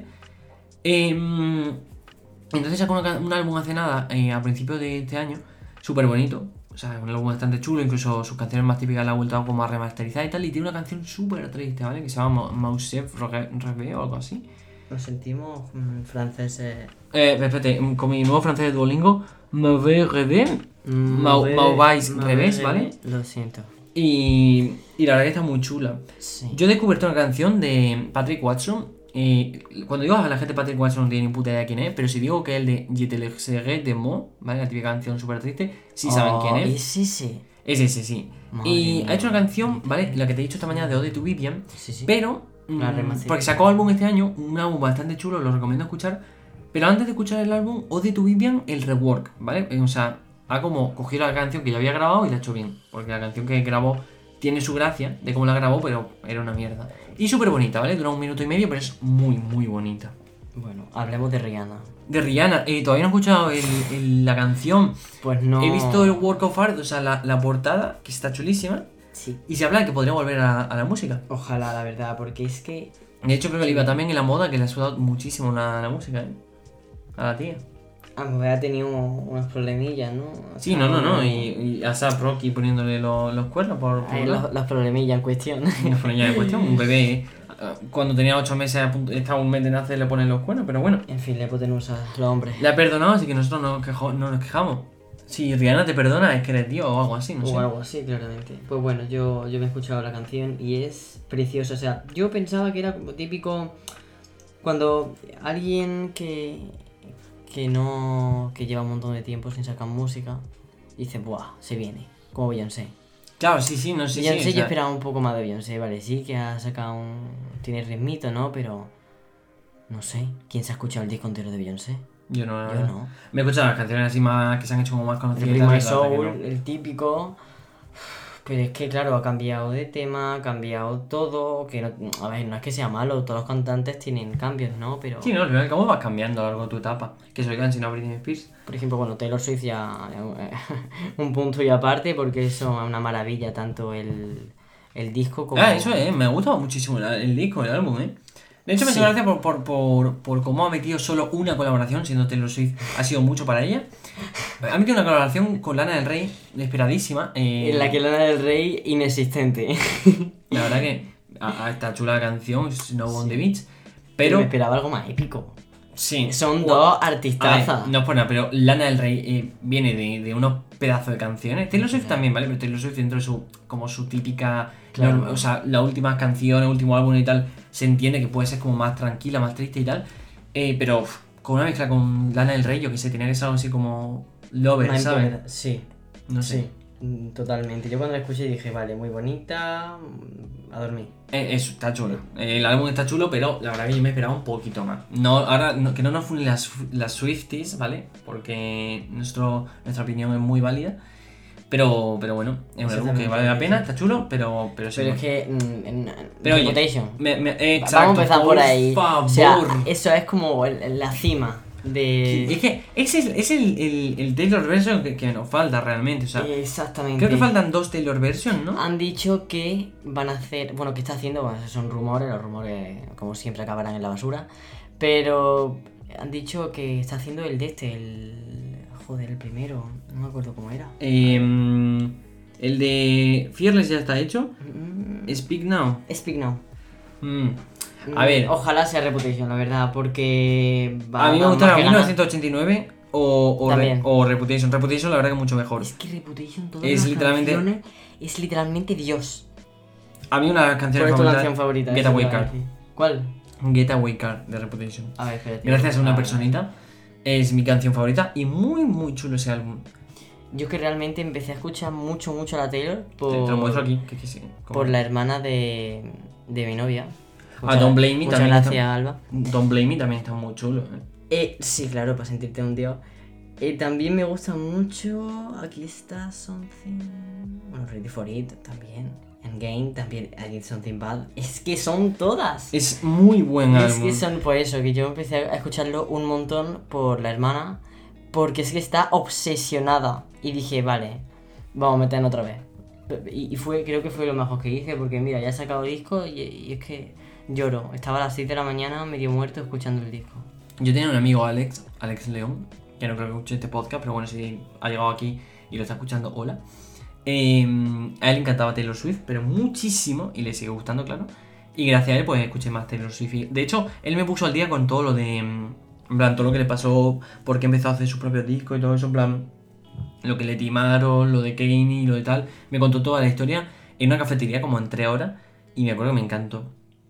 [SPEAKER 1] Em, entonces sacó una ca- un álbum hace nada, eh, a principios de este año, súper bonito. O sea, un álbum bastante chulo, incluso sus canciones más típicas la ha vuelto como a remasterizar y tal. Y tiene una canción súper triste, ¿vale? Que se llama Mausef Rêve o algo así.
[SPEAKER 2] Nos sentimos mm, franceses.
[SPEAKER 1] Eh, espérate, mm, con mi nuevo francés de Duolingo, Mauvais Rêve, Mau- Mauvais Revés, ¿vale?
[SPEAKER 2] Lo siento.
[SPEAKER 1] Y, y la verdad que está muy chula.
[SPEAKER 2] Sí.
[SPEAKER 1] Yo he descubierto una canción de Patrick Watson Eh, cuando digo a la gente Patrick Watson no tiene ni puta idea de quién es, pero si digo que es el de Je te le serai de Mo, ¿vale? La típica canción súper triste, sí saben
[SPEAKER 2] Oh,
[SPEAKER 1] quién es.
[SPEAKER 2] Es ese.
[SPEAKER 1] Es ese, sí.
[SPEAKER 2] Madre
[SPEAKER 1] Y
[SPEAKER 2] mía.
[SPEAKER 1] ha hecho una canción, ¿vale? La que te he dicho esta mañana de Ode to Vivian,
[SPEAKER 2] Sí, sí.
[SPEAKER 1] pero...
[SPEAKER 2] La
[SPEAKER 1] mm,
[SPEAKER 2] remasterizada.
[SPEAKER 1] porque sacó álbum este año, un álbum bastante chulo, lo recomiendo escuchar. Pero antes de escuchar el álbum, Ode to Vivian, el rework, ¿vale? Eh, O sea, ha como cogido la canción que ya había grabado y la ha hecho bien. Porque la canción que grabó tiene su gracia de cómo la grabó, pero era una mierda. Y súper bonita, ¿vale? Dura un minuto y medio, pero es muy, muy bonita.
[SPEAKER 2] Bueno, hablemos de Rihanna.
[SPEAKER 1] De Rihanna, eh, todavía no he escuchado el- el- la canción.
[SPEAKER 2] Pues no.
[SPEAKER 1] He visto el work of art, o sea, la, la portada, que está chulísima.
[SPEAKER 2] Sí.
[SPEAKER 1] Y se habla de que podría volver a, a la música.
[SPEAKER 2] Ojalá, la verdad, porque es que.
[SPEAKER 1] De hecho, creo que le iba también en la moda, que le ha sudado muchísimo la, la música, ¿eh? A la tía.
[SPEAKER 2] A lo mejor ha tenido unos problemillas, ¿no? O
[SPEAKER 1] Sí,
[SPEAKER 2] sea,
[SPEAKER 1] no, no, no. Y, y a Sap Rocky poniéndole los, los cuernos por, por
[SPEAKER 2] Ahí
[SPEAKER 1] un lado.
[SPEAKER 2] los, los problemillas en cuestión.
[SPEAKER 1] Y nos ponen ya de cuestión. Un bebé, eh, cuando tenía ocho meses, a punto- estaba un mes de nacer, le ponen los cuernos, pero bueno.
[SPEAKER 2] En fin, le hipotenusa los hombres.
[SPEAKER 1] Le ha perdonado, así que nosotros no nos, quejo- no nos quejamos. Si Rihanna te perdona, es que eres tío o algo así, no
[SPEAKER 2] O
[SPEAKER 1] sé.
[SPEAKER 2] algo así, claramente. Pues bueno, yo, yo me he escuchado la canción y es preciosa. O sea, yo pensaba que era como típico cuando alguien que, que no. que lleva un montón de tiempo sin sacar música dice, buah, se viene. Como Beyoncé.
[SPEAKER 1] Claro, sí, sí, no sé.
[SPEAKER 2] Beyoncé
[SPEAKER 1] sí, o
[SPEAKER 2] yo
[SPEAKER 1] sea,
[SPEAKER 2] esperaba un poco más de Beyoncé, vale, sí que ha sacado un. Tiene ritmito, ¿no? Pero. No sé. ¿Quién se ha escuchado el disco entero de Beyoncé?
[SPEAKER 1] Yo no, la
[SPEAKER 2] Yo
[SPEAKER 1] verdad.
[SPEAKER 2] no.
[SPEAKER 1] Me he escuchado las canciones así más que se han hecho como más
[SPEAKER 2] El
[SPEAKER 1] conocidas.
[SPEAKER 2] Bring My
[SPEAKER 1] la verdad que
[SPEAKER 2] Soul,
[SPEAKER 1] no.
[SPEAKER 2] el típico. Pero es que, claro, ha cambiado de tema, ha cambiado todo. Que no, a ver, no es que sea malo, todos los cantantes tienen cambios, ¿no? Pero,
[SPEAKER 1] Sí, no, al fin y al cabo vas cambiando a lo largo de tu etapa. Que se oigan sin a Britney Spears.
[SPEAKER 2] por ejemplo, bueno, Taylor Swift ya. eh, un punto y aparte, porque eso es una maravilla, tanto el, el disco como.
[SPEAKER 1] Ah, eso es, me ha gustado muchísimo el, el disco, el álbum, ¿eh? De hecho, me hace
[SPEAKER 2] Sí.
[SPEAKER 1] gracia por, por, por, por cómo ha metido solo una colaboración, siendo Taylor Swift ha sido mucho para ella. Ha metido una colaboración con Lana del Rey, esperadísima. eh,
[SPEAKER 2] En la que Lana del Rey inexistente.
[SPEAKER 1] La verdad que a, a esta chula la canción, Snow on
[SPEAKER 2] Sí.
[SPEAKER 1] the Beach.
[SPEAKER 2] Pero
[SPEAKER 1] Pero,
[SPEAKER 2] me esperaba algo más épico.
[SPEAKER 1] sí.
[SPEAKER 2] Son
[SPEAKER 1] Bueno,
[SPEAKER 2] dos
[SPEAKER 1] a ver,
[SPEAKER 2] artistazas.
[SPEAKER 1] no es por nada, pero Lana del Rey eh, viene de, de unos pedazos de canciones. Taylor Swift también, ¿vale? Pero Taylor Swift dentro de su, como su típica,
[SPEAKER 2] Claro.
[SPEAKER 1] norma- o sea, las últimas canciones, el último álbum y tal, se entiende que puede ser como más tranquila, más triste y tal. Eh, pero uf, con una mezcla con Lana del Rey, yo que sé, tenía que ser algo así como Lover,
[SPEAKER 2] Más
[SPEAKER 1] ¿sabes?
[SPEAKER 2] empoderada. Sí,
[SPEAKER 1] No sé.
[SPEAKER 2] sí, mm, totalmente. Yo cuando la escuché dije, vale, muy bonita, mm, a dormir.
[SPEAKER 1] Eh, eso, está chulo. Eh, el álbum está chulo, pero la verdad que yo me esperaba un poquito más. No, ahora, no- que no nos funen las, las Swifties, ¿vale? Porque nuestro, nuestra opinión es muy válida. Pero, pero bueno, es un álbum que
[SPEAKER 2] Exactamente.
[SPEAKER 1] vale la pena, está chulo, pero, pero sí.
[SPEAKER 2] Pero es que. mm, en-
[SPEAKER 1] Pero oye,
[SPEAKER 2] Reputation.
[SPEAKER 1] me- me- eh, exacto,
[SPEAKER 2] Vamos a empezar por ahí.
[SPEAKER 1] favor.
[SPEAKER 2] O sea, eso es como el- la cima de.
[SPEAKER 1] Es que ese es, es el, el, el Taylor version que, que nos falta realmente. O sea,
[SPEAKER 2] Exactamente.
[SPEAKER 1] creo que faltan dos Taylor version, ¿no?
[SPEAKER 2] Han dicho que van a hacer. Bueno, que está haciendo. Bueno, esos son rumores. Los rumores, como siempre, acabarán en la basura. Pero han dicho que está haciendo el de este. El. Joder, el primero. No me acuerdo cómo era.
[SPEAKER 1] Eh, el de Fearless ya está hecho.
[SPEAKER 2] Mm,
[SPEAKER 1] Speak Now.
[SPEAKER 2] Speak Now.
[SPEAKER 1] Mm.
[SPEAKER 2] Mm,
[SPEAKER 1] A ver,
[SPEAKER 2] Ojalá sea Reputation, la verdad, porque. va-
[SPEAKER 1] a mí me
[SPEAKER 2] va
[SPEAKER 1] gusta
[SPEAKER 2] más
[SPEAKER 1] la
[SPEAKER 2] que ganar.
[SPEAKER 1] mil novecientos ochenta y nueve o, o, Re-
[SPEAKER 2] También.
[SPEAKER 1] o Reputation. Reputation la verdad que es mucho mejor.
[SPEAKER 2] Es que Reputation, todas
[SPEAKER 1] Es
[SPEAKER 2] las
[SPEAKER 1] literalmente-
[SPEAKER 2] canciones, es literalmente Dios.
[SPEAKER 1] A mí una de las
[SPEAKER 2] ¿Cuál
[SPEAKER 1] canciones
[SPEAKER 2] es tu
[SPEAKER 1] favoritas,
[SPEAKER 2] canción favorita?
[SPEAKER 1] Get
[SPEAKER 2] Eso
[SPEAKER 1] Away
[SPEAKER 2] te iba a
[SPEAKER 1] Car.
[SPEAKER 2] decir. ¿Cuál?
[SPEAKER 1] Get Away Car de Reputation.
[SPEAKER 2] A ver, espérate.
[SPEAKER 1] Gracias a una
[SPEAKER 2] Ah,
[SPEAKER 1] personita. Es mi canción favorita y muy muy chulo ese álbum.
[SPEAKER 2] Yo que realmente empecé a escuchar mucho, mucho a la Taylor por,
[SPEAKER 1] Te, te lo muestro aquí. Que, que sí, como-
[SPEAKER 2] por la hermana de, de mi novia.
[SPEAKER 1] Ah, Don't Blame Me
[SPEAKER 2] muchas
[SPEAKER 1] también
[SPEAKER 2] gracias,
[SPEAKER 1] está-
[SPEAKER 2] Alba.
[SPEAKER 1] Don't Blame Me también está muy chulo. ¿eh?
[SPEAKER 2] Eh, sí, claro, para sentirte un dios. Eh, también me gusta mucho. Aquí está Something. Bueno, Ready for It también. Endgame también. I Did Something Bad. Es que son todas.
[SPEAKER 1] Es muy buen
[SPEAKER 2] Es
[SPEAKER 1] álbum.
[SPEAKER 2] que son por eso, que yo empecé a escucharlo un montón por la hermana. Porque es que está obsesionada. Y dije, vale, vamos a meternos otra vez. Y, y fue, creo que fue lo mejor que hice. Porque mira, ya he sacado disco y, y es que lloro. Estaba a las seis de la mañana medio muerto escuchando el disco.
[SPEAKER 1] Yo tenía un amigo, Alex, Alex León, que no creo que escuche este podcast, pero bueno, si ha llegado aquí y lo está escuchando, hola. Eh, a él le encantaba Taylor Swift, pero muchísimo, y le sigue gustando, claro. Y gracias a él, pues escuché más Taylor Swift. Y, de hecho, él me puso al día con todo lo de. mm, En plan, todo lo que le pasó, porque empezó a hacer sus propios discos y todo eso, en plan. Lo que le timaron, lo de Kanye y lo de tal. Me contó toda la historia en una cafetería, como en tres horas, y me acuerdo que me encantó.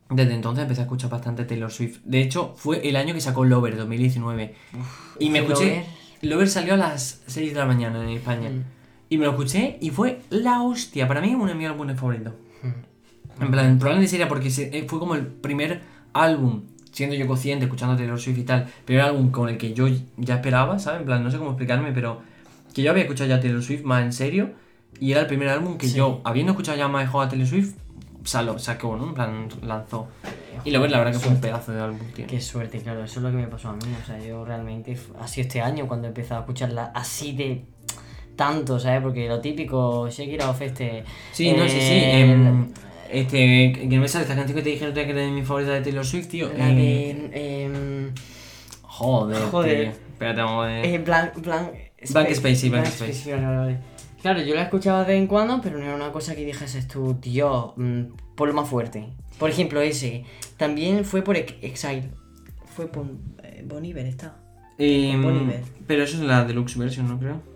[SPEAKER 1] Desde entonces empecé a escuchar bastante Taylor Swift. De hecho, fue el año que sacó Lover, dos mil diecinueve. Uf, y me escuché... Lover... Lover salió a las seis de la mañana en España. Mm. Y me lo escuché y fue la hostia. Para mí uno de mis álbumes favoritos. Mm. En plan, probablemente sería porque fue como el primer álbum, siendo yo consciente, escuchando Taylor Swift y tal, primer álbum con el que yo ya esperaba, ¿sabes? En plan, no sé cómo explicarme, pero que yo había escuchado ya Taylor Swift más en serio. Y era el primer álbum que sí. yo, habiendo escuchado ya más de juego a Taylor Swift, Salo, sacó, ¿no? En plan, lanzó. Y Lover, la verdad que fue un pedazo de álbum, tío.
[SPEAKER 2] Qué suerte, claro, eso es lo que me pasó a mí. O sea, yo realmente, ha sido este año cuando he empezado a escucharla así de tanto, ¿sabes? Porque lo típico, Shake It Off, este...
[SPEAKER 1] Sí, eh, no, sí, sí. Eh, este, que no me sale esta canción que te dije que era de mi favorita de Taylor Swift, tío.
[SPEAKER 2] La
[SPEAKER 1] eh,
[SPEAKER 2] de... Eh,
[SPEAKER 1] joder,
[SPEAKER 2] joder.
[SPEAKER 1] Tío. Espérate, vamos a ver.
[SPEAKER 2] Eh, Blank, Blank...
[SPEAKER 1] Blank Space, sí, Blank Space.
[SPEAKER 2] Space. Vale, vale. Claro, yo la escuchaba de vez en cuando, pero no era una cosa que dijeses tú, tío, mmm, por lo más fuerte. Por ejemplo, ese. También fue por Exile. Fue por eh, Bon Iver, está.
[SPEAKER 1] Eh, bon Iver. Pero eso es la deluxe version, ¿no creo?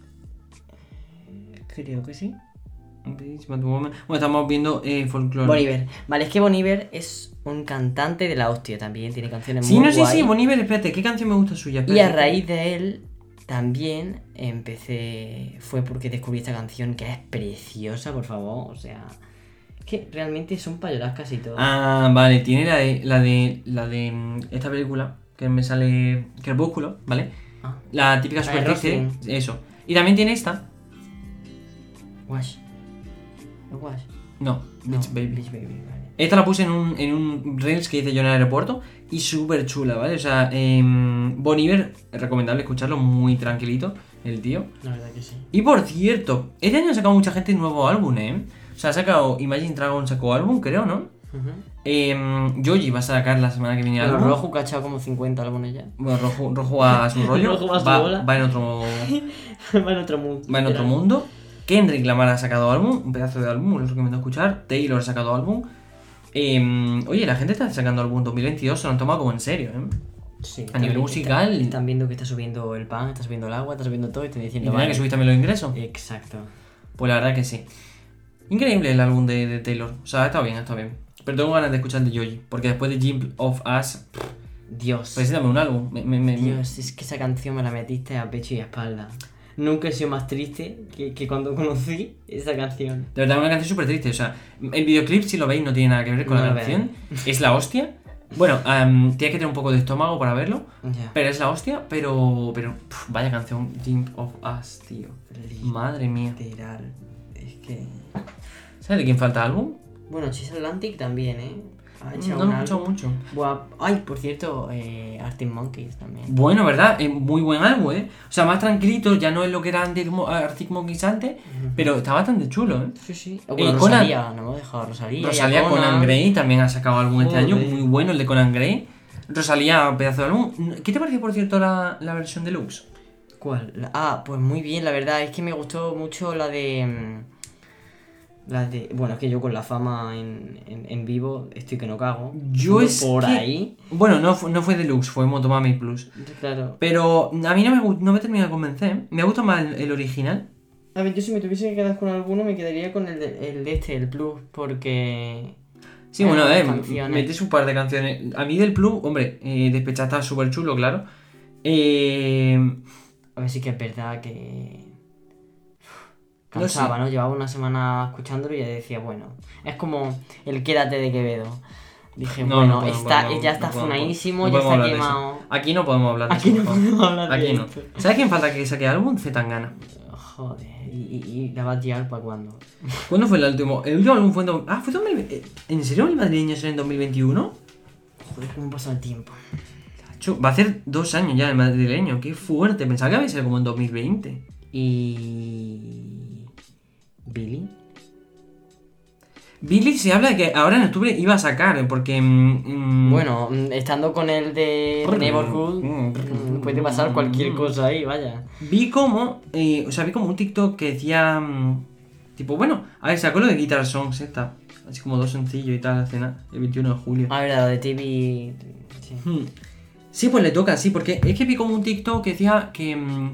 [SPEAKER 2] Creo que sí.
[SPEAKER 1] Bueno, estamos viendo eh, folklore.
[SPEAKER 2] Bon Iver. Vale, es que Bon Iver es un cantante de la hostia también. Tiene canciones
[SPEAKER 1] sí,
[SPEAKER 2] muy
[SPEAKER 1] no,
[SPEAKER 2] guay.
[SPEAKER 1] Sí, sí, Bon Iver, espérate, ¿qué canción me gusta suya? Espérate.
[SPEAKER 2] Y a raíz de él... También empecé, fue porque descubrí esta canción que es preciosa, por favor, o sea, que realmente son payolas casi todas.
[SPEAKER 1] Ah, vale, tiene la de, la de, la de esta película, que me sale Crepúsculo, ¿vale? Ah. La típica super triste, eso. Y también tiene esta.
[SPEAKER 2] Wash. Wash.
[SPEAKER 1] No, Beach
[SPEAKER 2] no,
[SPEAKER 1] Baby.
[SPEAKER 2] Beach Baby, vale.
[SPEAKER 1] Esta la puse en un, en un Reels que hice yo en el aeropuerto y súper chula, ¿vale? O sea, eh, Bon Iver, es recomendable escucharlo, muy tranquilito, el tío.
[SPEAKER 2] La verdad que sí.
[SPEAKER 1] Y por cierto, este año ha sacado mucha gente nuevo álbum, ¿eh? O sea, ha sacado Imagine Dragon, sacó álbum, creo, ¿no?
[SPEAKER 2] Uh-huh.
[SPEAKER 1] Eh, Joji va a sacar la semana que viene álbum.
[SPEAKER 2] Pero Rojo, que ha echado como cincuenta álbumes ya.
[SPEAKER 1] Bueno, Rojo, Rojo a su rollo.
[SPEAKER 2] Rojo a su
[SPEAKER 1] va,
[SPEAKER 2] bola.
[SPEAKER 1] va en otro...
[SPEAKER 2] va en otro mundo.
[SPEAKER 1] Va en otro mundo. Kendrick Lamar ha sacado álbum, un pedazo de álbum, os recomiendo escuchar. Taylor ha sacado álbum. Eh, oye, la gente está sacando álbum dos mil veintidós, se lo han tomado como en serio, ¿eh?
[SPEAKER 2] Sí.
[SPEAKER 1] A nivel musical.
[SPEAKER 2] Está, están viendo que está subiendo el pan, está subiendo el agua, está subiendo todo y están diciendo.
[SPEAKER 1] ¿Y vale, que subís también los ingresos?
[SPEAKER 2] Exacto.
[SPEAKER 1] Pues la verdad que sí. Increíble el álbum de, de Taylor. O sea, está bien, está bien. Pero tengo ganas de escuchar el de Joji. Porque después de Gimp of Us.
[SPEAKER 2] Dios.
[SPEAKER 1] Preséntame un álbum. Me, me, me,
[SPEAKER 2] Dios, es que esa canción me la metiste a pecho y a espalda. Nunca he sido más triste que, que cuando conocí esa canción.
[SPEAKER 1] De verdad, una canción súper triste. O sea, el videoclip, si lo veis, no tiene nada que ver con no la canción. Vean. Es la hostia. Bueno, um, tienes que tener un poco de estómago para verlo.
[SPEAKER 2] Yeah.
[SPEAKER 1] Pero es la hostia. Pero, pero pff, vaya canción, Gimp of Us, tío. Madre mía.
[SPEAKER 2] Literal. Es que...
[SPEAKER 1] ¿Sabes de quién falta álbum?
[SPEAKER 2] Bueno, Chis Atlantic también, ¿eh?
[SPEAKER 1] Ha echado no, mucho, mucho.
[SPEAKER 2] Buah. Ay, por cierto, eh, Arctic Monkeys también.
[SPEAKER 1] Bueno, ¿verdad? Es muy buen álbum, ¿eh? O sea, más tranquilito, ya no es lo que era Arctic Monkeys antes, uh-huh. pero está bastante chulo, ¿eh?
[SPEAKER 2] Sí, sí. O bueno, eh, Rosalía, Conan... no hemos dejado Rosalía.
[SPEAKER 1] Rosalía Conan, Conan Gray también ha sacado álbum este año, muy bueno el de Conan Gray. Rosalía, pedazo de álbum. ¿Qué te pareció, por cierto, la, la versión deluxe?
[SPEAKER 2] ¿Cuál? La... Ah, pues muy bien, la verdad, es que me gustó mucho la de... La de... Bueno, es que yo con la fama en, en, en vivo estoy que no cago.
[SPEAKER 1] Yo es
[SPEAKER 2] por
[SPEAKER 1] que...
[SPEAKER 2] ahí.
[SPEAKER 1] Bueno, no, no fue deluxe, fue Motomami Plus.
[SPEAKER 2] Claro.
[SPEAKER 1] Pero a mí no me, no me termina de convencer. Me gusta más el, el original.
[SPEAKER 2] A ver, yo si me tuviese que quedar con alguno me quedaría con el de, el de este, el Plus, porque...
[SPEAKER 1] Sí, bueno, eh, metes un par de canciones. A mí del Plus, hombre, eh, Despechada está súper chulo, claro. Eh...
[SPEAKER 2] A ver, sí que es verdad que... Cansaba, ¿no? ¿no? Llevaba una semana escuchándolo y ya decía, bueno, es como el Quédate de Quevedo. Dije, no, bueno, no podemos, está, podemos, ya está no funadísimo, no ya está quemado.
[SPEAKER 1] Aquí no podemos hablar de
[SPEAKER 2] Aquí
[SPEAKER 1] eso.
[SPEAKER 2] no podemos hablar
[SPEAKER 1] Aquí
[SPEAKER 2] de
[SPEAKER 1] no.
[SPEAKER 2] esto.
[SPEAKER 1] ¿Sabes quién falta que saque álbum? Zetangana.
[SPEAKER 2] Joder, ¿y, y, y la vas a tirar para cuándo?
[SPEAKER 1] ¿Cuándo fue el último? El último álbum fue en... Do... Ah, fue dos mil veinte. ¿En serio el madrileño salió en dos mil veintiuno?
[SPEAKER 2] Joder, cómo pasa el tiempo.
[SPEAKER 1] Va a hacer dos años ya el madrileño, qué fuerte. Pensaba que había sido como en dos mil veinte.
[SPEAKER 2] Y... ¿Billy?
[SPEAKER 1] Billy se habla de que ahora en octubre iba a sacar, porque... Mmm,
[SPEAKER 2] bueno, estando con el de Neighborhood, mmm, puede pasar cualquier cosa ahí, vaya.
[SPEAKER 1] Vi como, eh, o sea, vi como un TikTok que decía, mmm, tipo, bueno, a ver, sacó lo de Guitar Songs esta, así como dos sencillos y tal, la cena, el veintiuno de julio.
[SPEAKER 2] Ah, verdad, de T V... Sí.
[SPEAKER 1] Hmm. Sí, pues le toca, sí, porque es que vi como un TikTok que decía que... Mmm,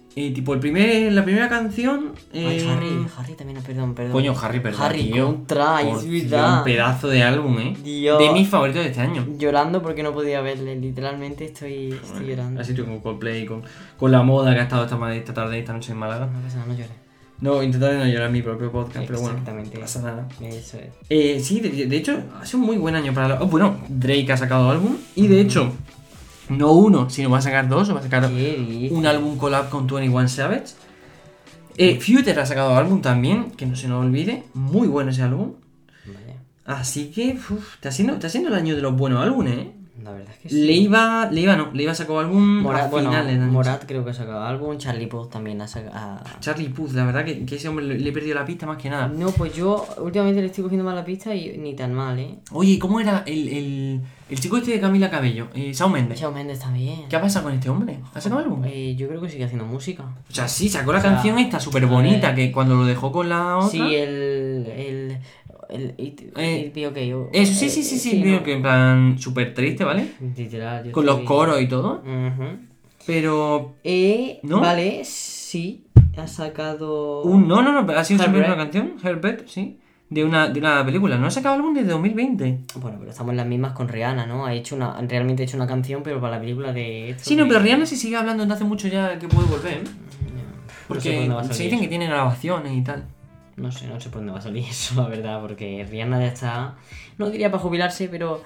[SPEAKER 1] Eh, tipo, el primer, la primera canción.
[SPEAKER 2] Ay,
[SPEAKER 1] eh,
[SPEAKER 2] Harry, Harry también, perdón, perdón.
[SPEAKER 1] Coño, Harry, perdón.
[SPEAKER 2] Harry
[SPEAKER 1] tío.
[SPEAKER 2] contra,
[SPEAKER 1] Por
[SPEAKER 2] es
[SPEAKER 1] Dios,
[SPEAKER 2] verdad.
[SPEAKER 1] un pedazo de álbum, eh.
[SPEAKER 2] Dios.
[SPEAKER 1] De mis favoritos de este año.
[SPEAKER 2] Llorando porque no podía verle, literalmente estoy, estoy llorando.
[SPEAKER 1] Así estoy con Coldplay, con, con la moda que ha estado esta, ma- esta tarde, esta noche en Málaga.
[SPEAKER 2] No pasa nada, no llores.
[SPEAKER 1] No, intentaré no llorar en mi propio podcast, pero bueno,
[SPEAKER 2] Exactamente.
[SPEAKER 1] no pasa nada.
[SPEAKER 2] Eso es.
[SPEAKER 1] Eh, sí, de, de hecho, ha sido un muy buen año para... la- oh, bueno, Drake ha sacado álbum y de hecho, no uno, sino va a sacar dos, o va a sacar
[SPEAKER 2] ¿Qué dices?
[SPEAKER 1] un álbum collab con veintiuno Savage. Eh, Future ha sacado álbum también, que no se nos olvide, muy bueno ese álbum.
[SPEAKER 2] Vaya,
[SPEAKER 1] Así que, uff, está siendo, está siendo el año de los buenos álbumes, ¿eh?
[SPEAKER 2] la verdad es que sí.
[SPEAKER 1] Leiva, Leiva no, Leiva sacó álbum
[SPEAKER 2] Morat,
[SPEAKER 1] a
[SPEAKER 2] bueno,
[SPEAKER 1] finales de año.
[SPEAKER 2] Morat creo que ha sacado álbum, Charlie Puth también ha sacado...
[SPEAKER 1] Charlie Puth, la verdad que, que ese hombre le, le he perdido la pista más que nada.
[SPEAKER 2] No, pues yo últimamente le estoy cogiendo más la pista y ni tan mal, ¿eh?
[SPEAKER 1] Oye, ¿cómo era el, el, el chico este de Camila Cabello? Eh, Shawn Mendes.
[SPEAKER 2] Shawn Mendes también.
[SPEAKER 1] ¿Qué ha pasado con este hombre? ¿Ha sacado álbum?
[SPEAKER 2] Eh, yo creo que sigue haciendo música.
[SPEAKER 1] O sea, sí, sacó la
[SPEAKER 2] O sea,
[SPEAKER 1] canción esta súper bonita,
[SPEAKER 2] eh,
[SPEAKER 1] que cuando lo dejó con la otra...
[SPEAKER 2] Sí, el... el... el... It,
[SPEAKER 1] Eh,
[SPEAKER 2] It Be Okay, o-
[SPEAKER 1] Eso, sí,
[SPEAKER 2] eh,
[SPEAKER 1] sí, sí, sí,
[SPEAKER 2] sí,
[SPEAKER 1] veo
[SPEAKER 2] ¿no?
[SPEAKER 1] que en plan súper triste, ¿vale?
[SPEAKER 2] Literal, yo
[SPEAKER 1] Con los
[SPEAKER 2] estoy-
[SPEAKER 1] coros y todo.
[SPEAKER 2] Ujú.
[SPEAKER 1] Pero...
[SPEAKER 2] Eh,
[SPEAKER 1] ¿No?
[SPEAKER 2] Vale, sí. Ha sacado...
[SPEAKER 1] Un, no, no, no, pero ha sido siempre
[SPEAKER 2] Herbert.
[SPEAKER 1] una canción, Herbert, sí. De una, de una película. No ha sacado álbum desde dos mil veinte.
[SPEAKER 2] Bueno, pero estamos en las mismas con Rihanna, ¿no? Ha hecho una... Realmente ha hecho una canción, pero para la película de... esto
[SPEAKER 1] Sí, no,
[SPEAKER 2] de-
[SPEAKER 1] pero Rihanna sí sigue hablando desde hace mucho ya que puede volver. ¿eh?
[SPEAKER 2] No sé
[SPEAKER 1] Porque
[SPEAKER 2] por dónde va a
[SPEAKER 1] se
[SPEAKER 2] salir
[SPEAKER 1] dicen que
[SPEAKER 2] eso.
[SPEAKER 1] tiene grabaciones y tal.
[SPEAKER 2] No sé, no sé por dónde va a salir eso, la verdad, porque Rihanna ya está... No diría para jubilarse, pero...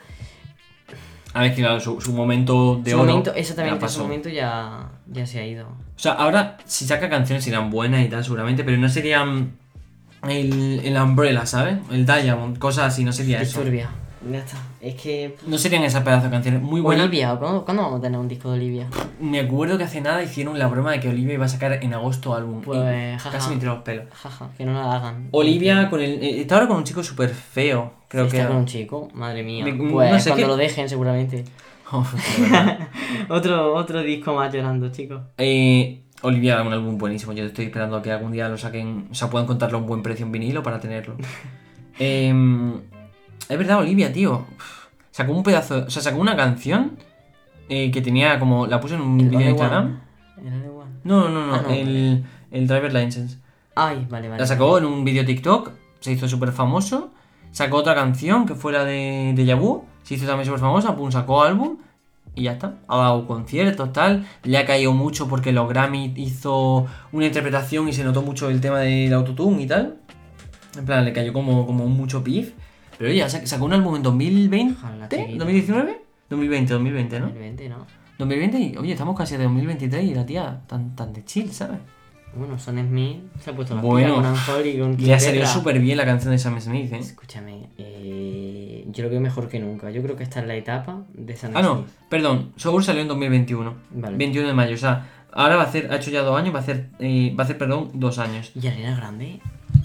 [SPEAKER 1] A ver, claro, su, su momento de
[SPEAKER 2] su
[SPEAKER 1] oro
[SPEAKER 2] momento,
[SPEAKER 1] ya
[SPEAKER 2] exactamente,
[SPEAKER 1] pasó.
[SPEAKER 2] su momento ya, ya se ha ido.
[SPEAKER 1] O sea, ahora si saca canciones serán buenas y tal, seguramente, pero no serían el, el Umbrella, ¿sabes? El Diamond, cosas así, no sería eso.
[SPEAKER 2] Disturbia. Ya está. Es que...
[SPEAKER 1] No serían esas pedazos de canciones muy buenas.
[SPEAKER 2] Olivia, ¿cuándo, ¿cuándo vamos a tener un disco de Olivia?
[SPEAKER 1] Me acuerdo que hace nada hicieron la broma de que Olivia iba a sacar en agosto álbum.
[SPEAKER 2] Pues,
[SPEAKER 1] y
[SPEAKER 2] jaja.
[SPEAKER 1] casi me tiró los pelos.
[SPEAKER 2] Jaja, que no la hagan.
[SPEAKER 1] Olivia con el, eh, está ahora con un chico súper feo, creo
[SPEAKER 2] Está
[SPEAKER 1] que
[SPEAKER 2] con un chico, madre mía.
[SPEAKER 1] Me-
[SPEAKER 2] Pues
[SPEAKER 1] no sé
[SPEAKER 2] cuando
[SPEAKER 1] qué-
[SPEAKER 2] lo dejen, seguramente.
[SPEAKER 1] Oh, de verdad.
[SPEAKER 2] otro, otro disco más llorando, chicos.
[SPEAKER 1] Eh, Olivia, un álbum buenísimo. Yo estoy esperando a que algún día lo saquen, o sea, puedan contarlo a un buen precio en vinilo para tenerlo. Eh, es verdad, Olivia, tío. Sacó un pedazo, o sea, sacó una canción eh, que tenía como, la puse en un
[SPEAKER 2] El
[SPEAKER 1] vídeo de
[SPEAKER 2] Only
[SPEAKER 1] Instagram.
[SPEAKER 2] One. El Only One.
[SPEAKER 1] No, no, no,
[SPEAKER 2] Ah, no,
[SPEAKER 1] el, el Driver License.
[SPEAKER 2] Ay, vale, vale.
[SPEAKER 1] La sacó
[SPEAKER 2] vale.
[SPEAKER 1] en un vídeo TikTok, se hizo súper famoso. Sacó otra canción que fuera de, de Yabu, se hizo también súper famosa, pum, sacó álbum y ya está. Ha dado conciertos, tal. Le ha caído mucho porque los Grammy hizo una interpretación y se notó mucho el tema del autotune y tal. En plan, le cayó como, como mucho pif. Pero oye, sa- sacó un álbum en dos mil veinte,
[SPEAKER 2] Ojalá, chiquito.
[SPEAKER 1] ¿dos mil diecinueve? dos mil veinte, dos mil veinte, ¿no?
[SPEAKER 2] dos mil veinte, ¿no?
[SPEAKER 1] dos mil veinte y oye, estamos casi de dos mil veintitrés y la tía tan, tan de chill, ¿sabes?
[SPEAKER 2] Bueno, Sam Smith se ha puesto la
[SPEAKER 1] Bueno,
[SPEAKER 2] pila con Unfold y con
[SPEAKER 1] Le ha salido
[SPEAKER 2] Petra.
[SPEAKER 1] súper bien la canción de Sam Smith, ¿eh?
[SPEAKER 2] Escúchame, eh, yo lo veo mejor que nunca. Yo creo que esta es la etapa de Sam
[SPEAKER 1] Ah, no,
[SPEAKER 2] Smith.
[SPEAKER 1] perdón, Soul salió en dos mil veintiuno.
[SPEAKER 2] Vale.
[SPEAKER 1] veintiuno de mayo, o sea, ahora va a hacer, ha hecho ya dos años, va a hacer, eh, va a hacer, perdón, dos años.
[SPEAKER 2] ¿Y Ariana Grande?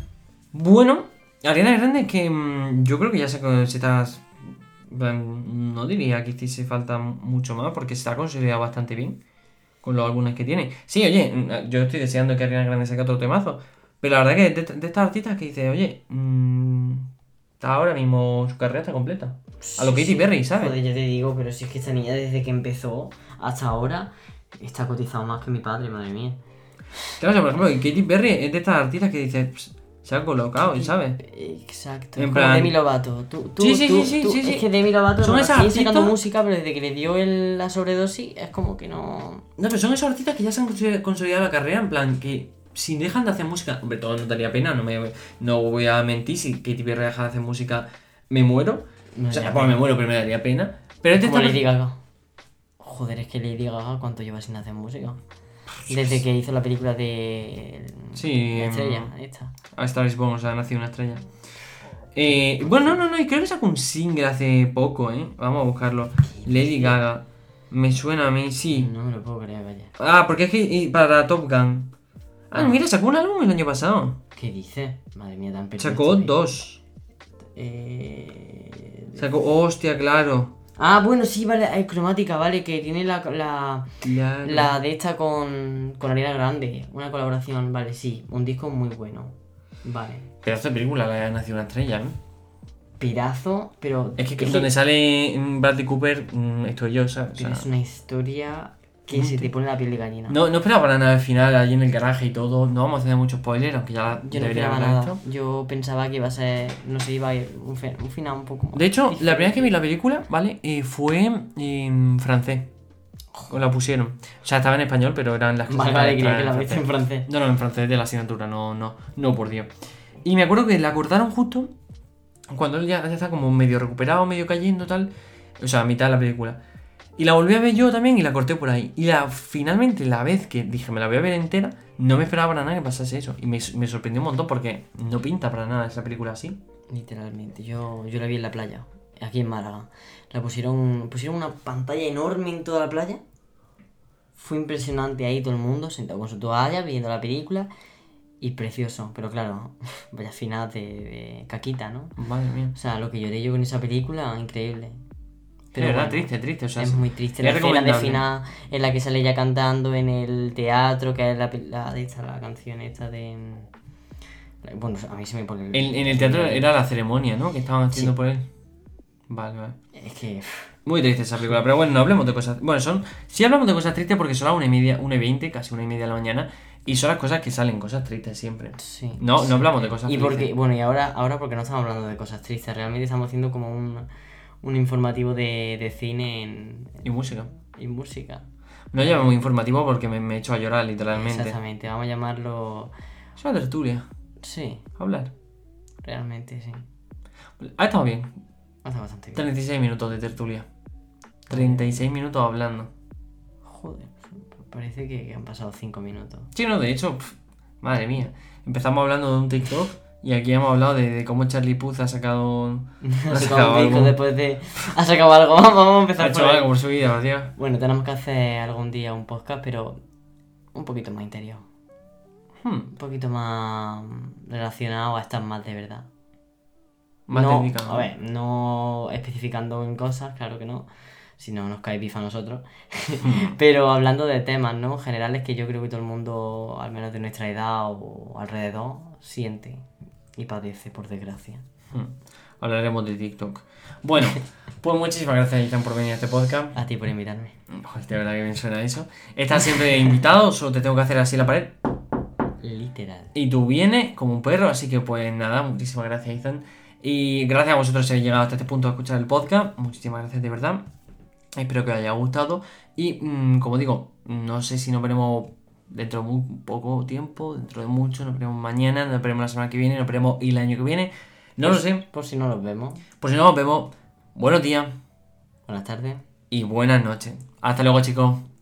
[SPEAKER 1] Bueno, Ariana Grande es que mm, yo creo que ya se, se está... en plan, no diría que hiciese falta mucho más porque se está considerado bastante bien con los álbumes que tiene. Sí, oye, mm, yo estoy deseando que Ariana Grande saque otro temazo, pero la verdad que de, de estas artistas que dice, oye, mm, está ahora mismo su carrera está completa. A lo
[SPEAKER 2] Sí,
[SPEAKER 1] Katy
[SPEAKER 2] sí.
[SPEAKER 1] Perry, ¿sabes?
[SPEAKER 2] Joder, ya te digo, pero si es que esta niña desde que empezó hasta ahora está cotizado más que mi padre, madre mía.
[SPEAKER 1] Claro, o sea, por ejemplo, Katy Perry es de estas artistas que dice, "Ps, se ha colocado, ¿sabes?
[SPEAKER 2] Exacto.
[SPEAKER 1] En
[SPEAKER 2] En
[SPEAKER 1] plan-
[SPEAKER 2] Demi Lovato. Tú, tú,
[SPEAKER 1] Sí, sí,
[SPEAKER 2] tú-
[SPEAKER 1] sí, sí,
[SPEAKER 2] tú-
[SPEAKER 1] sí, sí.
[SPEAKER 2] Es que Demi Lovato
[SPEAKER 1] Son
[SPEAKER 2] no,
[SPEAKER 1] esas
[SPEAKER 2] sigue sacando
[SPEAKER 1] artistas-
[SPEAKER 2] música, pero desde que le dio el- la sobredosis es como que no...
[SPEAKER 1] No, pero son esos artistas que ya se han consolid- consolidado la carrera, en plan, que si dejan de hacer música, hombre, todo no daría pena, no, me, no voy a mentir, si Katy Perry deja de hacer música, me muero.
[SPEAKER 2] No
[SPEAKER 1] o sea,
[SPEAKER 2] daría
[SPEAKER 1] bueno,
[SPEAKER 2] pena.
[SPEAKER 1] me muero, pero me daría pena. Pero este
[SPEAKER 2] Como
[SPEAKER 1] está...
[SPEAKER 2] Lady Gaga. Joder, es que Lady Gaga, ¿cuánto lleva sin hacer música? Desde que hizo la película de...
[SPEAKER 1] Sí,
[SPEAKER 2] La estrella,
[SPEAKER 1] mm,
[SPEAKER 2] esta.
[SPEAKER 1] A Star is Born, o sea, nació una estrella. Eh, bueno, no, no, no, y creo que sacó un single hace poco, ¿eh? Vamos a buscarlo. Lady Gaga. Me suena a mí, sí.
[SPEAKER 2] No me lo puedo creer, vaya.
[SPEAKER 1] Ah, porque es que y para Top Gun. Ah,
[SPEAKER 2] Ah.
[SPEAKER 1] mira, sacó un álbum el año pasado.
[SPEAKER 2] ¿Qué dice? Madre mía, tan perfecto.
[SPEAKER 1] Sacó
[SPEAKER 2] ¿eh?
[SPEAKER 1] dos.
[SPEAKER 2] Eh...
[SPEAKER 1] Sacó, hostia, claro.
[SPEAKER 2] Ah, bueno, sí, vale, hay cromática, vale, que tiene la, la,
[SPEAKER 1] Claro.
[SPEAKER 2] la de esta con, con Ariana Grande, una colaboración, vale, sí, un disco muy bueno, vale.
[SPEAKER 1] Pedazo de película, la nació una estrella, ¿eh?
[SPEAKER 2] Pirazo, pero...
[SPEAKER 1] Es que donde sale mm, Bradley Cooper, mm, estoy yo, ¿sabes? O
[SPEAKER 2] pero
[SPEAKER 1] sea,
[SPEAKER 2] es una historia que se te pone la piel de gallina.
[SPEAKER 1] No, no esperaba para nada el final allí en el garaje y todo. No vamos a hacer mucho spoiler, aunque ya
[SPEAKER 2] Yo no esperaba nada. Yo pensaba que iba a ser, no sé, iba a ir un, fe, un final un poco más.
[SPEAKER 1] De hecho, difícil. La primera vez que vi la película, ¿vale? Eh, fue en francés. O la pusieron. O sea, estaba en español, pero eran las
[SPEAKER 2] cosas. Vale, vale, creía que la viste en francés.
[SPEAKER 1] No, no, en francés de la asignatura, no, no, no, por Dios. Y me acuerdo que la cortaron justo cuando él ya, ya está como medio recuperado, medio cayendo, tal. O sea, a mitad de la película. Y la volví a ver yo también y la corté por ahí. Y la finalmente, la vez que dije me la voy a ver entera, no me esperaba para nada que pasase eso. Y me, me sorprendió un montón porque no pinta para nada esa película así.
[SPEAKER 2] Literalmente, yo, yo la vi en la playa, aquí en Málaga. La pusieron, pusieron una pantalla enorme en toda la playa. Fue impresionante ahí todo el mundo, sentado con su toalla, viendo la película. Y precioso, pero claro, vaya final de, de caquita, ¿no?
[SPEAKER 1] Madre mía.
[SPEAKER 2] O sea, lo que lloré yo con esa película, increíble.
[SPEAKER 1] Pero era bueno, triste, triste, o sea,
[SPEAKER 2] es muy triste. La escena de final en la que sale ella cantando en el teatro, que es la, la, de esta, la canción esta de... Bueno, a mí se me pone...
[SPEAKER 1] El, en, en el teatro era la ceremonia, ¿no? Que estaban haciendo sí. por él. Vale, vale.
[SPEAKER 2] Es que...
[SPEAKER 1] Muy triste esa película, pero bueno, no hablemos de cosas... Bueno, son... Sí hablamos de cosas tristes porque son las una y media, una y veinte, casi una y media de la mañana. Y son las cosas que salen, cosas tristes siempre.
[SPEAKER 2] Sí.
[SPEAKER 1] No,
[SPEAKER 2] sí.
[SPEAKER 1] no hablamos de cosas
[SPEAKER 2] y
[SPEAKER 1] tristes.
[SPEAKER 2] Porque, bueno, y ahora, ahora porque no estamos hablando de cosas tristes, realmente estamos haciendo como un... un informativo de, de cine en...
[SPEAKER 1] Y música.
[SPEAKER 2] Y música.
[SPEAKER 1] No llamamos informativo porque me, me he hecho a llorar, literalmente.
[SPEAKER 2] Exactamente, vamos a llamarlo...
[SPEAKER 1] Es una tertulia.
[SPEAKER 2] Sí.
[SPEAKER 1] Hablar.
[SPEAKER 2] Realmente, sí.
[SPEAKER 1] Ha estado bien.
[SPEAKER 2] Ha estado bastante bien.
[SPEAKER 1] treinta y seis minutos de tertulia. treinta y seis minutos hablando.
[SPEAKER 2] Joder, parece que, que han pasado cinco minutos.
[SPEAKER 1] Sí, no, de hecho, pff, madre mía. Empezamos hablando de un TikTok... Y aquí hemos hablado de, de cómo Charlie Puth ha sacado...
[SPEAKER 2] ha sacado un disco después de... Ha sacado algo, vamos a empezar
[SPEAKER 1] ha
[SPEAKER 2] por
[SPEAKER 1] hecho
[SPEAKER 2] ahí.
[SPEAKER 1] algo por su vida, tío.
[SPEAKER 2] Bueno, tenemos que hacer algún día un podcast, pero un poquito más interior.
[SPEAKER 1] Hmm.
[SPEAKER 2] Un poquito más relacionado a estas más de verdad.
[SPEAKER 1] Más
[SPEAKER 2] no,
[SPEAKER 1] dedicado.
[SPEAKER 2] A ver, no especificando en cosas, claro que no. Si no nos cae bifa a nosotros. Pero hablando de temas, ¿no? Generales que yo creo que todo el mundo, al menos de nuestra edad o alrededor, siente y padece, por desgracia.
[SPEAKER 1] Hmm. Hablaremos de TikTok. Bueno, pues muchísimas gracias, Ethan, por venir a este podcast.
[SPEAKER 2] A ti por invitarme.
[SPEAKER 1] Joder, de verdad que bien suena eso. Estás siempre invitado, solo te tengo que hacer así la pared.
[SPEAKER 2] Literal.
[SPEAKER 1] Y tú vienes como un perro, así que pues nada, muchísimas gracias, Ethan. Y gracias a vosotros si habéis llegado hasta este punto a escuchar el podcast. Muchísimas gracias de verdad. Espero que os haya gustado. Y mmm, como digo, no sé si nos veremos dentro de muy poco tiempo, dentro de mucho, nos veremos mañana, nos veremos la semana que viene, nos veremos el año que viene. No
[SPEAKER 2] pues,
[SPEAKER 1] lo sé.
[SPEAKER 2] Por si no nos vemos.
[SPEAKER 1] Por si no nos vemos. Buenos días.
[SPEAKER 2] Buenas tardes.
[SPEAKER 1] Y buenas noches. Hasta luego, chicos.